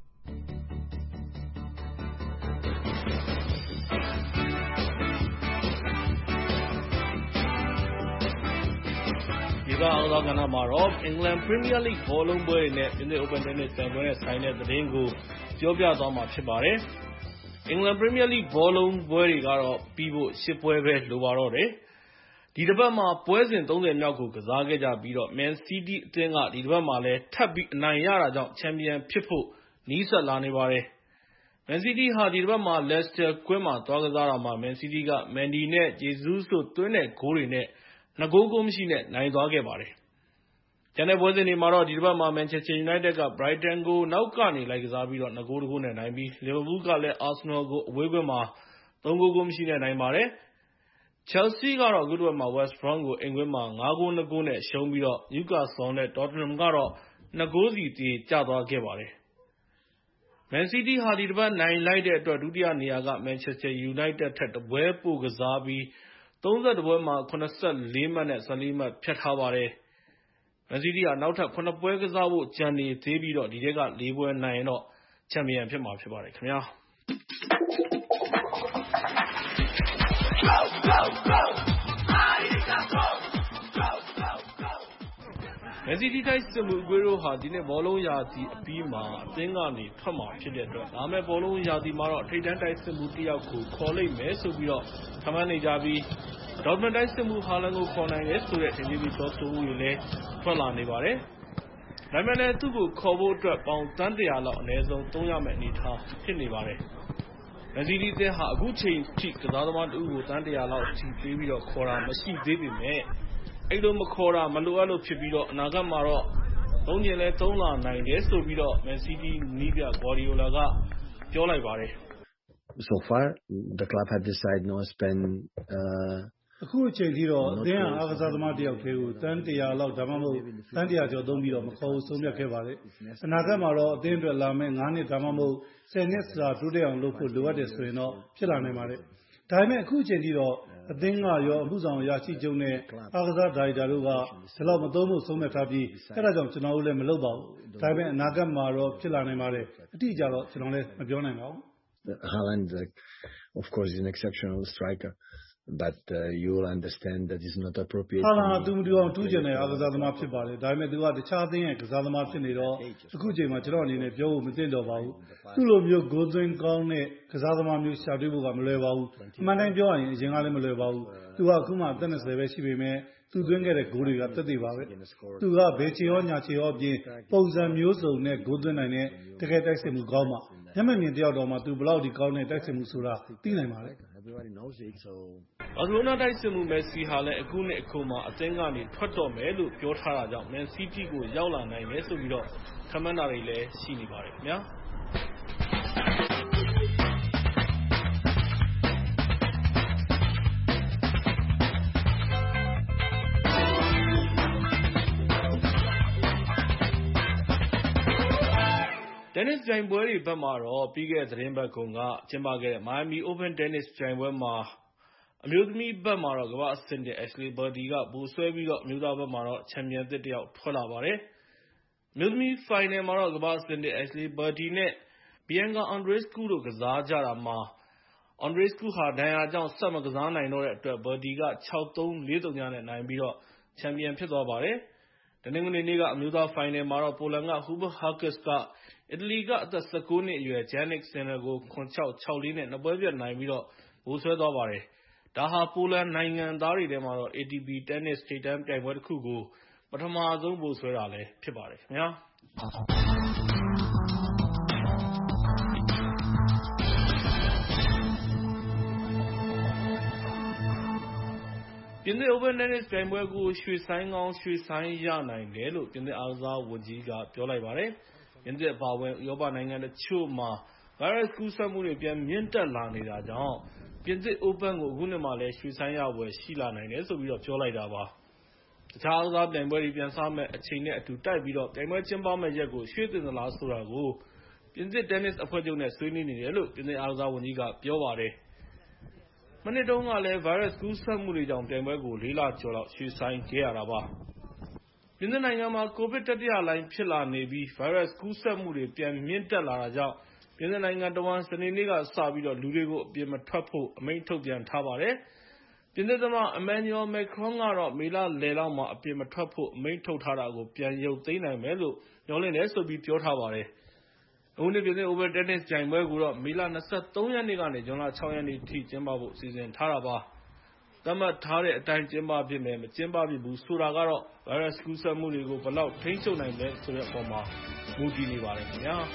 S19: ဒီကအားကစားကဏ္ဍမှာတော့ England Premier League ဘောလုံးပွဲတွေနဲ့ ပြင်သစ် Open Tennis ပြိုင်ပွဲနဲ့ဆိုင်တဲ့သတင်းကိုပြောပြသွားမှာဖြစ်ပါတယ်။ England Premier League ဘောလုံးပွဲတွေကတော့ပြီးဖို့ရှစ်ပွဲပဲလိုပါတော့တယ်။ဒီတစ်ပတ်မှာပွဲစဉ်သုံးဆယ်မြောက်ကိုကစားခဲ့ကြပြီးတော့ Man City အသင်းကဒီတစ်ပတ်မှာလည်းထပ်ပြီးအနိုင်ရတာကြောင့်ချန်ပီယံဖြစ်ဖို့နီးစပ်လာနေပါတယ်။ Man City ဟာဒီတစ်ပတ်မှာ Leicester ကွင်းမှာသွားကစားတာမှာ Man City က Mendy နဲ့ Jesus တို့သွင်းတဲ့ဂိုးတွေနဲ့နှစ်ဂိုးဂိုးမရှိနဲ့နိုင်သွားခဲ့ပါတယ်။ကျန်တဲ့ပွဲစဉ်တွေမှာတော့ဒီတစ်ပတ်မှာ Manchester United က Brighton ကိုနောက်ကနေလိုက်ကစားပြီးတော့နှစ်ဂိုးတစ်ဂိုးနဲ့နိုင်ပြီး Liverpool ကလည်း Arsenal ကိုအဝေးကွင်းမှာသုံးဂိုးဂိုးမရှိနဲ့နိုင်ပါတယ်။ Chelsea ကတော့အခုတစ်ပတ်မှာ West Brom ကိုအိမ်ကွင်းမှာငါးဂိုးနှစ်ဂိုးနဲ့ရှုံးပြီးတော့ Newcastle နဲ့ Tottenham ကတော့နှစ်ဂိုးစီသရေကျသွားခဲ့ပါတယ်။ Man City ဟာဒီတစ်ပတ်နိုင်လိုက်တဲ့အတွက်ဒုတိယနေရာက Manchester United ထက်တစ်ပွဲပိုကစားပြီးသုံးဆယ့်တစ်ပွဲမှာခုနစ်ဆယ့်လေးမှတ်နဲ့ဆယ့်လေးမှတ်ဖြတ်ထားပါတယ်။ Man City ဟာနောက်ထပ်ခုနှစ်ပွဲကစားဖို့ကျန်နေသေးပြီးတော့ဒီထဲကလေးပွဲနိုင်ရင်တော့ချန်ပီယံဖြစ်မှာဖြစ်ပါတယ်ခင်ဗျာ။ Man City တိုက်စစ်မှူး Aguero ဟာဒီနှစ်ဘောလုံးရာသီအပြီးမှာအသင်းကနေထွက်မှာဖြစ်တဲ့အတွက်လာမယ့်ဘောလုံးရာသီမှာတော့ထိပ်တန်းတိုက်စစ်မှူးတစ်ယောက်ကိုခေါ်လိမ့်မယ်ဆိုပြီးတော့ခန့်မှန်းနေကြပြီး Dortmund တိုက်စစ်မှူး Haaland ကိုခေါ်နိုင်တယ်ဆိုတဲ့ထင်ကြေးပြီးပြောဆိုမှုတွေလည်းထွက်လာနေပါတယ်။ဒါပေမဲ့လည်းသူ့ကိုခေါ်ဖို့အတွက်ပေါင်သန်းတစ်ရာလောက်အနည်းဆုံးသုံးရမယ့်အနေအထားဖြစ်နေပါတယ်။ Man City အသင်းဟာအခုချိန်ထိကစားသမားတစ်ဦးကိုသန်းတစ်ရာလောက်အထိပေးပြီးတော့ခေါ်တာမရှိသေးပေမဲ့အဲ့လိုမခေါ်တာမလိုအပ်လို့ဖြစ်ပြီးတော့အနာဂတ်မှာတော့သုံးချင်လဲသုံးလာနိုင်တယ်ဆိုပြီးတော့ Man City နည်းပြ Guardiola ကပြောလိုက်ပါတယ်။
S20: So far the club have decided not spend
S15: အခုအချိန်ထိတော့အသင်းဟာအားကစားသမားတစ်ယောက်တည်းကိုတန်းတစ်ရာလောက်ဒါမှမဟုတ်တန်းတစ်ရာကျော်သုံးပြီးတော့မခေါ်ဘူးဆုံးဖြတ်ခဲ့ပါတယ်။အနာဂတ်မှာတော့အသင်းအတွက်လာမယ့်ငါးနှစ်ဒါမှမဟုတ်ဆယ်နှစ်စာတိုးတက်အောင်လုပ်ဖို့လိုအပ်တယ်ဆိုရင်တော့ဖြစ်လာနိုင်ပါတယ်။ဒါပေမဲ့အခုအချိန်ထိတော့အသင်းကရောအမှုဆောင်အရာရှိချုပ်နဲ့အားကစားဒါရိုက်တာတို့ကဒီလောက်မသုံးဖို့ဆုံးဖြတ်ထားပြီးအဲ့ဒါကြောင့်ကျွန်တော်တို့လည်းမလုပ်ပါဘူး။ဒါပေမဲ့အနာဂတ်မှာတော့ဖြစ်လာနိုင်ပါတယ်။အတိအကျတော့ကျွန်တော်လည်းမပြောနိုင်ပါဘူး။
S20: Haaland of course is an exceptional striker but uh, you will understand that is not appropriate.
S15: ဟာလာသူမတူအောင်တူးကျင်တဲ့အားကစားသမားဖြစ်ပါတယ်ဒါပေမဲ့သူကတခြားအသင်းရဲ့ကစားသမားဖြစ်နေတော့အခုချိန်မှာကျွန်တော်အနေနဲ့ပြောဖို့မသင့်တော်ပါဘူးသူ့လိုမျိုးဂိုးသွင်းကောင်းတဲ့ကစားသမားမျိုးရှာတွေ့ဖို့ကမလွယ်ပါဘူးအမှန်တိုင်းပြောရရင်အရင်ကလည်းမလွယ်ပါဘူးသူကအခုမှအသက်နှစ်ဆယ်ပဲရှိပေမဲ့သူသွင်းခဲ့တဲ့ဂိုးတွေကတက်သေးပါပဲသူကဘယ်ချေရောညာချေရောအပြင်ပုံစံမျိုးစုံနဲ့ဂိုးသွင်းနိုင်တဲ့တကယ်တိုက်စစ်မှုကောင်းပါမျက်မှန်မြင်တယောက်တော်မှာသူဘယ်လောက်ဒီကောင်းတဲ့တိုက်စစ်မှုဆိုတာသိနိုင်ပါတယ်
S19: ဘာစီလိုနာတိုက်စစ်မှုမက်ဆီဟာလည်းအခုနှစ်အခုမှအသင်းကနေထွက်တော့မယ်လို့ပြောထားတာကြောင့် Man City ကိုရောက်လာနိုင်တယ်ဆိုပြီးတော့ခန့်မှန်းတာတွေလည်းရှိနေပါတယ်ခင်ဗျာTennis ပြိုင်ပွဲတွေဘက်မှာတော့ပြီးခဲ့တဲ့သတင်းပတ်ကုန်ကကျင်းပခဲ့တဲ့ Miami Open Tennis ပြိုင်ပွဲမှာအမျိုးသမီးဘက်မှာတော့ကမ္ဘာ့အဆင့်တစ် Ashley Barty ကပိုဆွဲပြီးတော့အမျိုးသားဘက်မှာတော့ချန်ပီယံသစ်တစ်ယောက်ထွက်လာပါတယ်။အမျိုးသမီးဖိုင်နယ်မှာတော့ကမ္ဘာ့အဆင့်တစ် Ashley Barty နဲ့ Bianca Andreescu တို့ကစားကြတာမှာ Andreescu ဟာဒဏ်ရာကြောင့်ဆက်မကစားနိုင်တော့တဲ့အတွက် Barty က ခြောက်-သုံး လေး-သုညနဲ့နိုင်ပြီးတော့ချန်ပီယံဖြစ်သွားပါတယ်။တနင်္ဂနွေနေ့ကအမျိုးသားဖိုင်နယ်မှာတော့ပိုလန်က Hubert Hurkacz ကအီတလီကအသက် ၁၉ နှစ်အရွယ် Jannik Sinner ကို ၇-၆၊ ၆-လေး နဲ့ နှစ်ပွဲပြတ်နိုင်ပြီးတော့ဗိုလ်စွဲသွားပါတယ်ဒါဟာပိုလန်နိုင်ငံသားတွေထဲမှာတော့ အေ တီ ပီ Tennis ထိပ်တန်းပြိုင်ပွဲတစ်ခုကိုပထမဆုံးဗိုလ်စွဲတာလည်းဖြစ်ပါတယ်ခင်ဗျာပြင်သစ် Open Tennis ပြိုင်ပွဲကိုရွှေ့ဆိုင်းကောင်းရွှေ့ဆိုင်းရနိုင်တယ်လို့ပြင်သစ်အားကစားဝန်ကြီးကပြောလိုက်ပါတယ်။ပြင်သစ်အပါအဝင်ဥရောပနိုင်ငံတချို့မှာဗိုင်းရပ်စ်ကူးစက်မှုတွေပြန်မြင့်တက်လာနေတာကြောင့်ပြင်သစ် Open ကိုအခုနှစ်မှာလည်းရွှေ့ဆိုင်းရဖွယ်ရှိလာနိုင်တယ်ဆိုပြီးတော့ပြောလိုက်တာပါ။တခြားအားကစားပြိုင်ပွဲတွေပြန်စမယ့်အချိန်နဲ့အတူတိုက်ပြီးတော့ပြိုင်ပွဲကျင်းပမယ့်ရက်ကိုရွှေ့တင်သလားဆိုတာကိုပြင်သစ် Tennis အဖွဲ့ချုပ်နဲ့ဆွေးနွေးနေတယ်လို့ပြင်သစ်အားကစားဝန်ကြီးကပြောပါတယ်။မနှစ်တုန်းကလည်းဗိုင်းရပ်စ်ကူးစက်မှုတွေကြောင့်ပြိုင်ပွဲကိုလေးလကျော်လောက်ရွှေ့ဆိုင်းခဲ့ရတာပါ။ပြင်သစ်နိုင်ငံမှာကိုဗစ်တတိယလှိုင်းဖြစ်လာနေပြီးဗိုင်းရပ်စ်ကူးစက်မှုတွေပြန်မြင့်တက်လာတာကြောင့်ပြင်သစ်နိုင်ငံတဝန်းစနေနေ့ကစပြီးတော့လူတွေကိုအပြင်မထွက်ဖို့အမိန့်ထုတ်ပြန်ထားပါတယ်။ပြင်သစ်သမ္မတ Emmanuel Macron ကတော့မေလလယ်လောက်မှာအပြင်မထွက်ဖို့အမိန့်ထုတ်ထားတာကိုပြန်ရုပ်သိမ်းနိုင်မယ်လို့ညွှန်လင့်တယ်ဆိုပြီးပြောထားပါတယ်။အခုနှစ်ပြင်သစ် Open Tennis ပြိုင်ပွဲကိုတော့မေလ၂၃ရက်နေ့ကနေဇွန်လ၆ရက်နေ့ထိကျင်းပဖို့စီစဉ်ထားတာပါ။သတ်မှတ်ထားတဲ့အတိုင်းကျင်းပဖြစ်မယ်မကျင်းပဖြစ်ဘူးဆိုတာကတော့ဗိုင်းရပ်စ်ကူးစက်မှုတွေကိုဘယ်လောက်ထိန်းချုပ်နိုင်မလဲဆိုတဲ့အပေါ်မှာမူတည်နေပါတယ်ခင်ဗျာ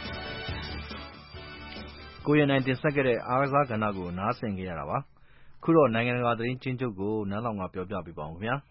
S2: ။ကိုရန်နိုင်တင်ဆက်ခဲ့တဲ့အားကစားကဏ္ဍကိုနားဆင်ကြရတာပါ။ခုတော့နိုင်ငံတကာသတင်းချင်းချုပ်ကိုနန်းလောင်ကပြောပြပေးပါဦးခင်ဗျာ။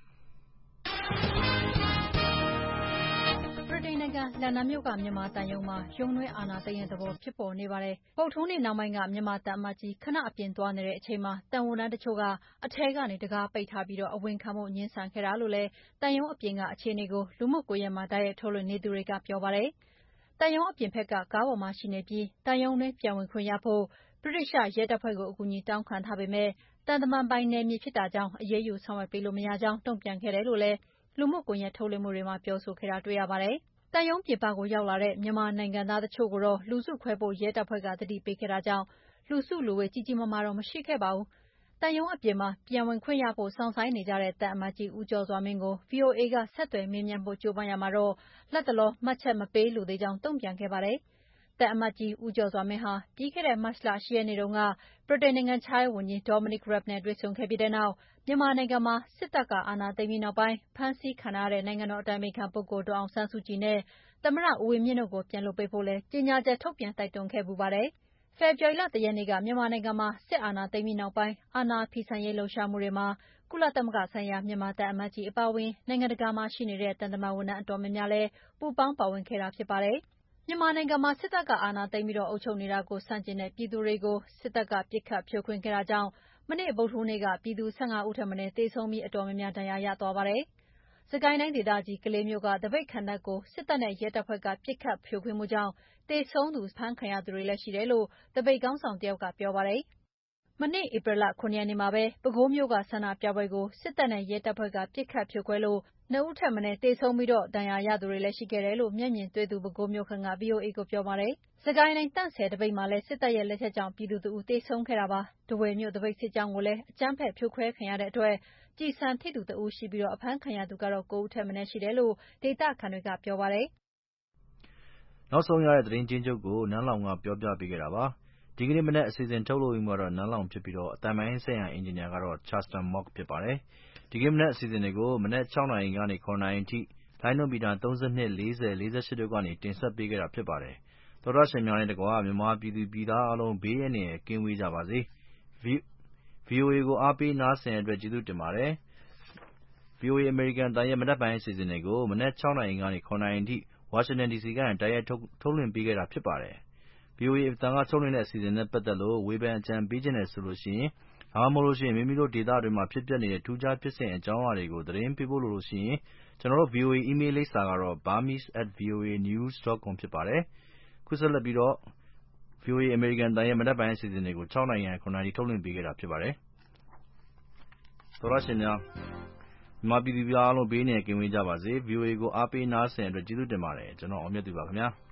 S4: လန်ဒန်မြို့ကမြန်မာသံရုံးမှာရုံးတွင်းအာဏာသိမ်းတဲ့သဘောဖြစ်ပေါ်နေပါတယ်။ဗုဒ္ဓဟူးနေ့နောက်ပိုင်းကမြန်မာသံအမတ်ကြီးခဏအပြင်သွားနေတဲ့အချိန်မှာသံဝန်ထမ်းတချို့ကအထဲကနေတံခါးပိတ်ထားပြီးအဝင်ခံဖို့ငြင်းဆန်ခဲ့တာလို့လည်းသံရုံးအပြင်ကအခြေအနေကိုလူမှုကွန်ရက်မှာတိုက်ရိုက်ထုတ်လွှင့်နေသူတွေကပြောပါတယ်။သံရုံးအပြင်ဘက်ကကားပေါ်မှာရှိနေပြီးသံရုံးတွင်းပြန်ဝင်ခွင့်ရဖို့ဗြိတိသျှရဲတပ်ဖွဲ့ကိုအကူအညီတောင်းခံထားပေမယ့်သံတမန်ပိုင်နယ်မြေဖြစ်တာကြောင့်အရေးယူဆောင်ရွက်ပေးလို့မရကြောင်းတုံ့ပြန်ခဲ့တယ်လို့လည်းလူမှုကွန်ရက်ထုတ်လွှင့်မှုတွေမှာပြောဆိုခဲ့တာတွေ့ရပါတယ်။သံရုံးပြင်ပကိုရောက်လာတဲ့မြန်မာနိုင်ငံသားတချို့ကိုတော့လူစုခွဲဖို့ရဲတပ်ဖွဲ့ကသတိပေးခဲ့တာကြောင့်လူစုလူဝေးကြီးကြီးမားမားတော့မရှိခဲ့ပါဘူး။သံရုံးအပြင်မှာပြန်ဝင်ခွင့်ရဖို့စောင့်ဆိုင်းနေကြတဲ့သံအမတ်ကြီးဦးကျော်စွာမင်းကို ဗွီအိုအေကဆက်သွယ်မေးမြန်းဖို့ကြိုးပမ်းရာမှာတော့လတ်တလောမှတ်ချက်မပေးလိုသေးကြောင်းတုံ့ပြန်ခဲ့ပါတယ်။သံအမတ်ကြီးဦးကျော်စွာမင်းဟာပြီးခဲ့တဲ့မတ်လ၈ရက်နေ့တုန်းကဗြိတိန်နိုင်ငံခြားရေးဝန်ကြီး Dominic Raab နဲ့တွေ့ဆုံခဲ့ပြီးတဲ့နောက်မြန်မာနိုင်ငံမှာစစ်တပ်ကအာဏာသိမ်းပြီးနောက်ပိုင်းဖမ်းဆီးခံထားရတဲ့နိုင်ငံတော်အတိုင်ပင်ခံပုဂ္ဂိုလ်ဒေါ်အောင်ဆန်းစုကြည်နဲ့သမ္မတဦးဝင်းမြင့်တို့ကိုပြန်လွှတ်ပေးဖို့လည်းကြေညာချက်ထုတ်ပြန်တိုက်တွန်းခဲ့ဖူးပါတယ်။ဖေဖော်ဝါရီလ၁ရက်နေ့ကမြန်မာနိုင်ငံမှာစစ်အာဏာသိမ်းပြီးနောက်ပိုင်းအာဏာဖီဆန်ရေးလှုပ်ရှားမှုတွေမှာကုလသမဂ္ဂဆိုင်ရာမြန်မာသံအမတ်ကြီးအပါအဝင်နိုင်ငံတကာမှာရှိနေတဲ့သံတမန်ဝန်ထမ်းအတော်များများလည်းပူးပေါင်းပါဝင်ခဲ့တာဖြစ်ပါတယ်။မြန်မာနိုင်ငံမှာစစ်တပ်ကအာဏာသိမ်းပြီးအုပ်ချုပ်နေတာကိုဆန့်ကျင်တဲ့ပြည်သူတွေကိုစစ်တပ်ကပစ်ခတ်ဖြိုခွင်းခဲ့တာကြောင့်မနေ့ဗုဒ္ဓဟူးနေ့ကပြည်သူ၁၅ဦးထက်မနည်းသေဆုံးပြီးအတော်များများဒဏ်ရာရသွားပါတယ်။စကိုင်းတိုင်းဒေသကြီးကလေးမြို့ကသပိတ်ခံတပ်ကိုစစ်တပ်နဲ့ရဲတပ်ဖွဲ့ကပစ်ခတ်ဖြိုခွင်းမှုကြောင့်သေဆုံးသူဖမ်းခံရသူတွေလည်းရှိတယ်လို့သပိတ်ခေါင်းဆောင်တယောက်ကပြောပါတယ်။မနေ့ဧပြီလ၇ရက်နေ့မှာပဲပဲခူးမြို့ကဆန္ဒပြပွဲကိုစစ်တပ်နဲ့ရဲတပ်ဖွဲ့ကပစ်ခတ်ဖြိုခွဲလို့နှစ်ဦးထက်မနည်းသေဆုံးပြီးဒဏ်ရာရသူတွေလည်းရှိခဲ့တယ်လို့မျက်မြင်တွေ့သူပဲခူးမြို့ခံက ဗွီအိုအေကိုပြောပါတယ်။စကိုင်းတိုင်းသန့်ဆည်သပိတ်မှာလည်းစစ်တပ်ရဲ့လက်ချက်ကြောင့်ပြည်သူတဦးသေဆုံးခဲ့တာပါ။ထားဝယ်မြို့သပိတ်စစ်ကြောင်းကိုလည်းအကြမ်းဖက်ဖြိုခွဲခံရတဲ့အတွက်ကျည်ဆံထိသူတဦးရှိပြီးအဖမ်းခံရသူကတော့၉ဦးထက်မနည်းရှိတယ်လို့ဒေသခံတွေကပြောပါတယ်
S2: ။နောက်ဆုံးရတဲ့သတင်းချင်းချုပ်ကိုနန်းလောင်ကပြောပြပေးခဲ့တာပါ။ဒီကနေ့မနက်အစီအစဉ်ထုတ်လုပ်မှုကတော့နန်းလောင်ဖြစ်ပြီးအသံပိုင်းဆိုင်ရာအင်ဂျင်နီယာကတော့ Charleston Mock ဖြစ်ပါတယ်။ဒီကနေ့မနက်အစီအစဉ်တွေကိုမနက်၆နာရီကနေ၇နာရီအထိလိုင်းနှုန်းမီတာ၃၂၊၄၀၊၄၈တို့ကနေတင်ဆက်ပေးခဲ့တာဖြစ်ပါတယ်။သောတရှင်များနဲ့တကွမြန်မာပြည်သူပြည်သားအားလုံးဘေးအန္တရာယ်ကင်းဝေးကြပါစေ။ ဗွီအိုအေကိုအားပေးနားဆင်တဲ့အတွက်ကျေးဇူးတင်ပါတယ်။ ဗွီအိုအေအမေရိကန်အသံရဲ့မနက်ပိုင်းအစီအစဉ်တွေကိုမနက်၆နာရီကနေ၇နာရီအထိဝါရှင်တန်ဒီစီကနေတိုက်ရိုက်ထုတ်လွှင့်ပေးခဲ့တာဖြစ်ပါတယ်။ ဗွီအိုအေအသံကထုတ်လွှင့်တဲ့အစီအစဉ်နဲ့ပတ်သက်လို့ဝေဖန်အကြံပေးချင်တယ်ဆိုရင်ဒါမှမဟုတ်မိမိတို့ဒေသတွင်းမှာဖြစ်ပျက်နေတဲ့ထူးခြားဖြစ်စဉ်အကြောင်းအရာတွေကိုသတင်းပေးပို့လိုရင်ကျနော်တို့ ဗွီအိုအေအီးမေးလ်လိပ်စာကတော့ burmese at voanews dot com ဖြစ်ပါတယ်။ခုဆက်လက်ပြီးတော့ ဗွီအိုအေအမေရိကန်အသံရဲ့မနက်ပိုင်းအစီအစဉ်တွေကို၆နာရီကနေ၇နာရီအထိထုတ်လွှင့်ပေးခဲ့တာဖြစ်ပါတယ်။သောတရှင်များမြန်မာပြည်သူပြည်သားအားလုံးဘေးအန္တရာယ်ကင်းဝေးကြပါစေ။ ဗွီအိုအေကိုအားပေးနားဆင်တဲ့အတွက်ကျေးဇူးတင်ပါတယ်။ကျွန်တော်အောင်မြတ်သူပါခင်ဗျာ။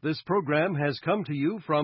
S1: This program has come to you from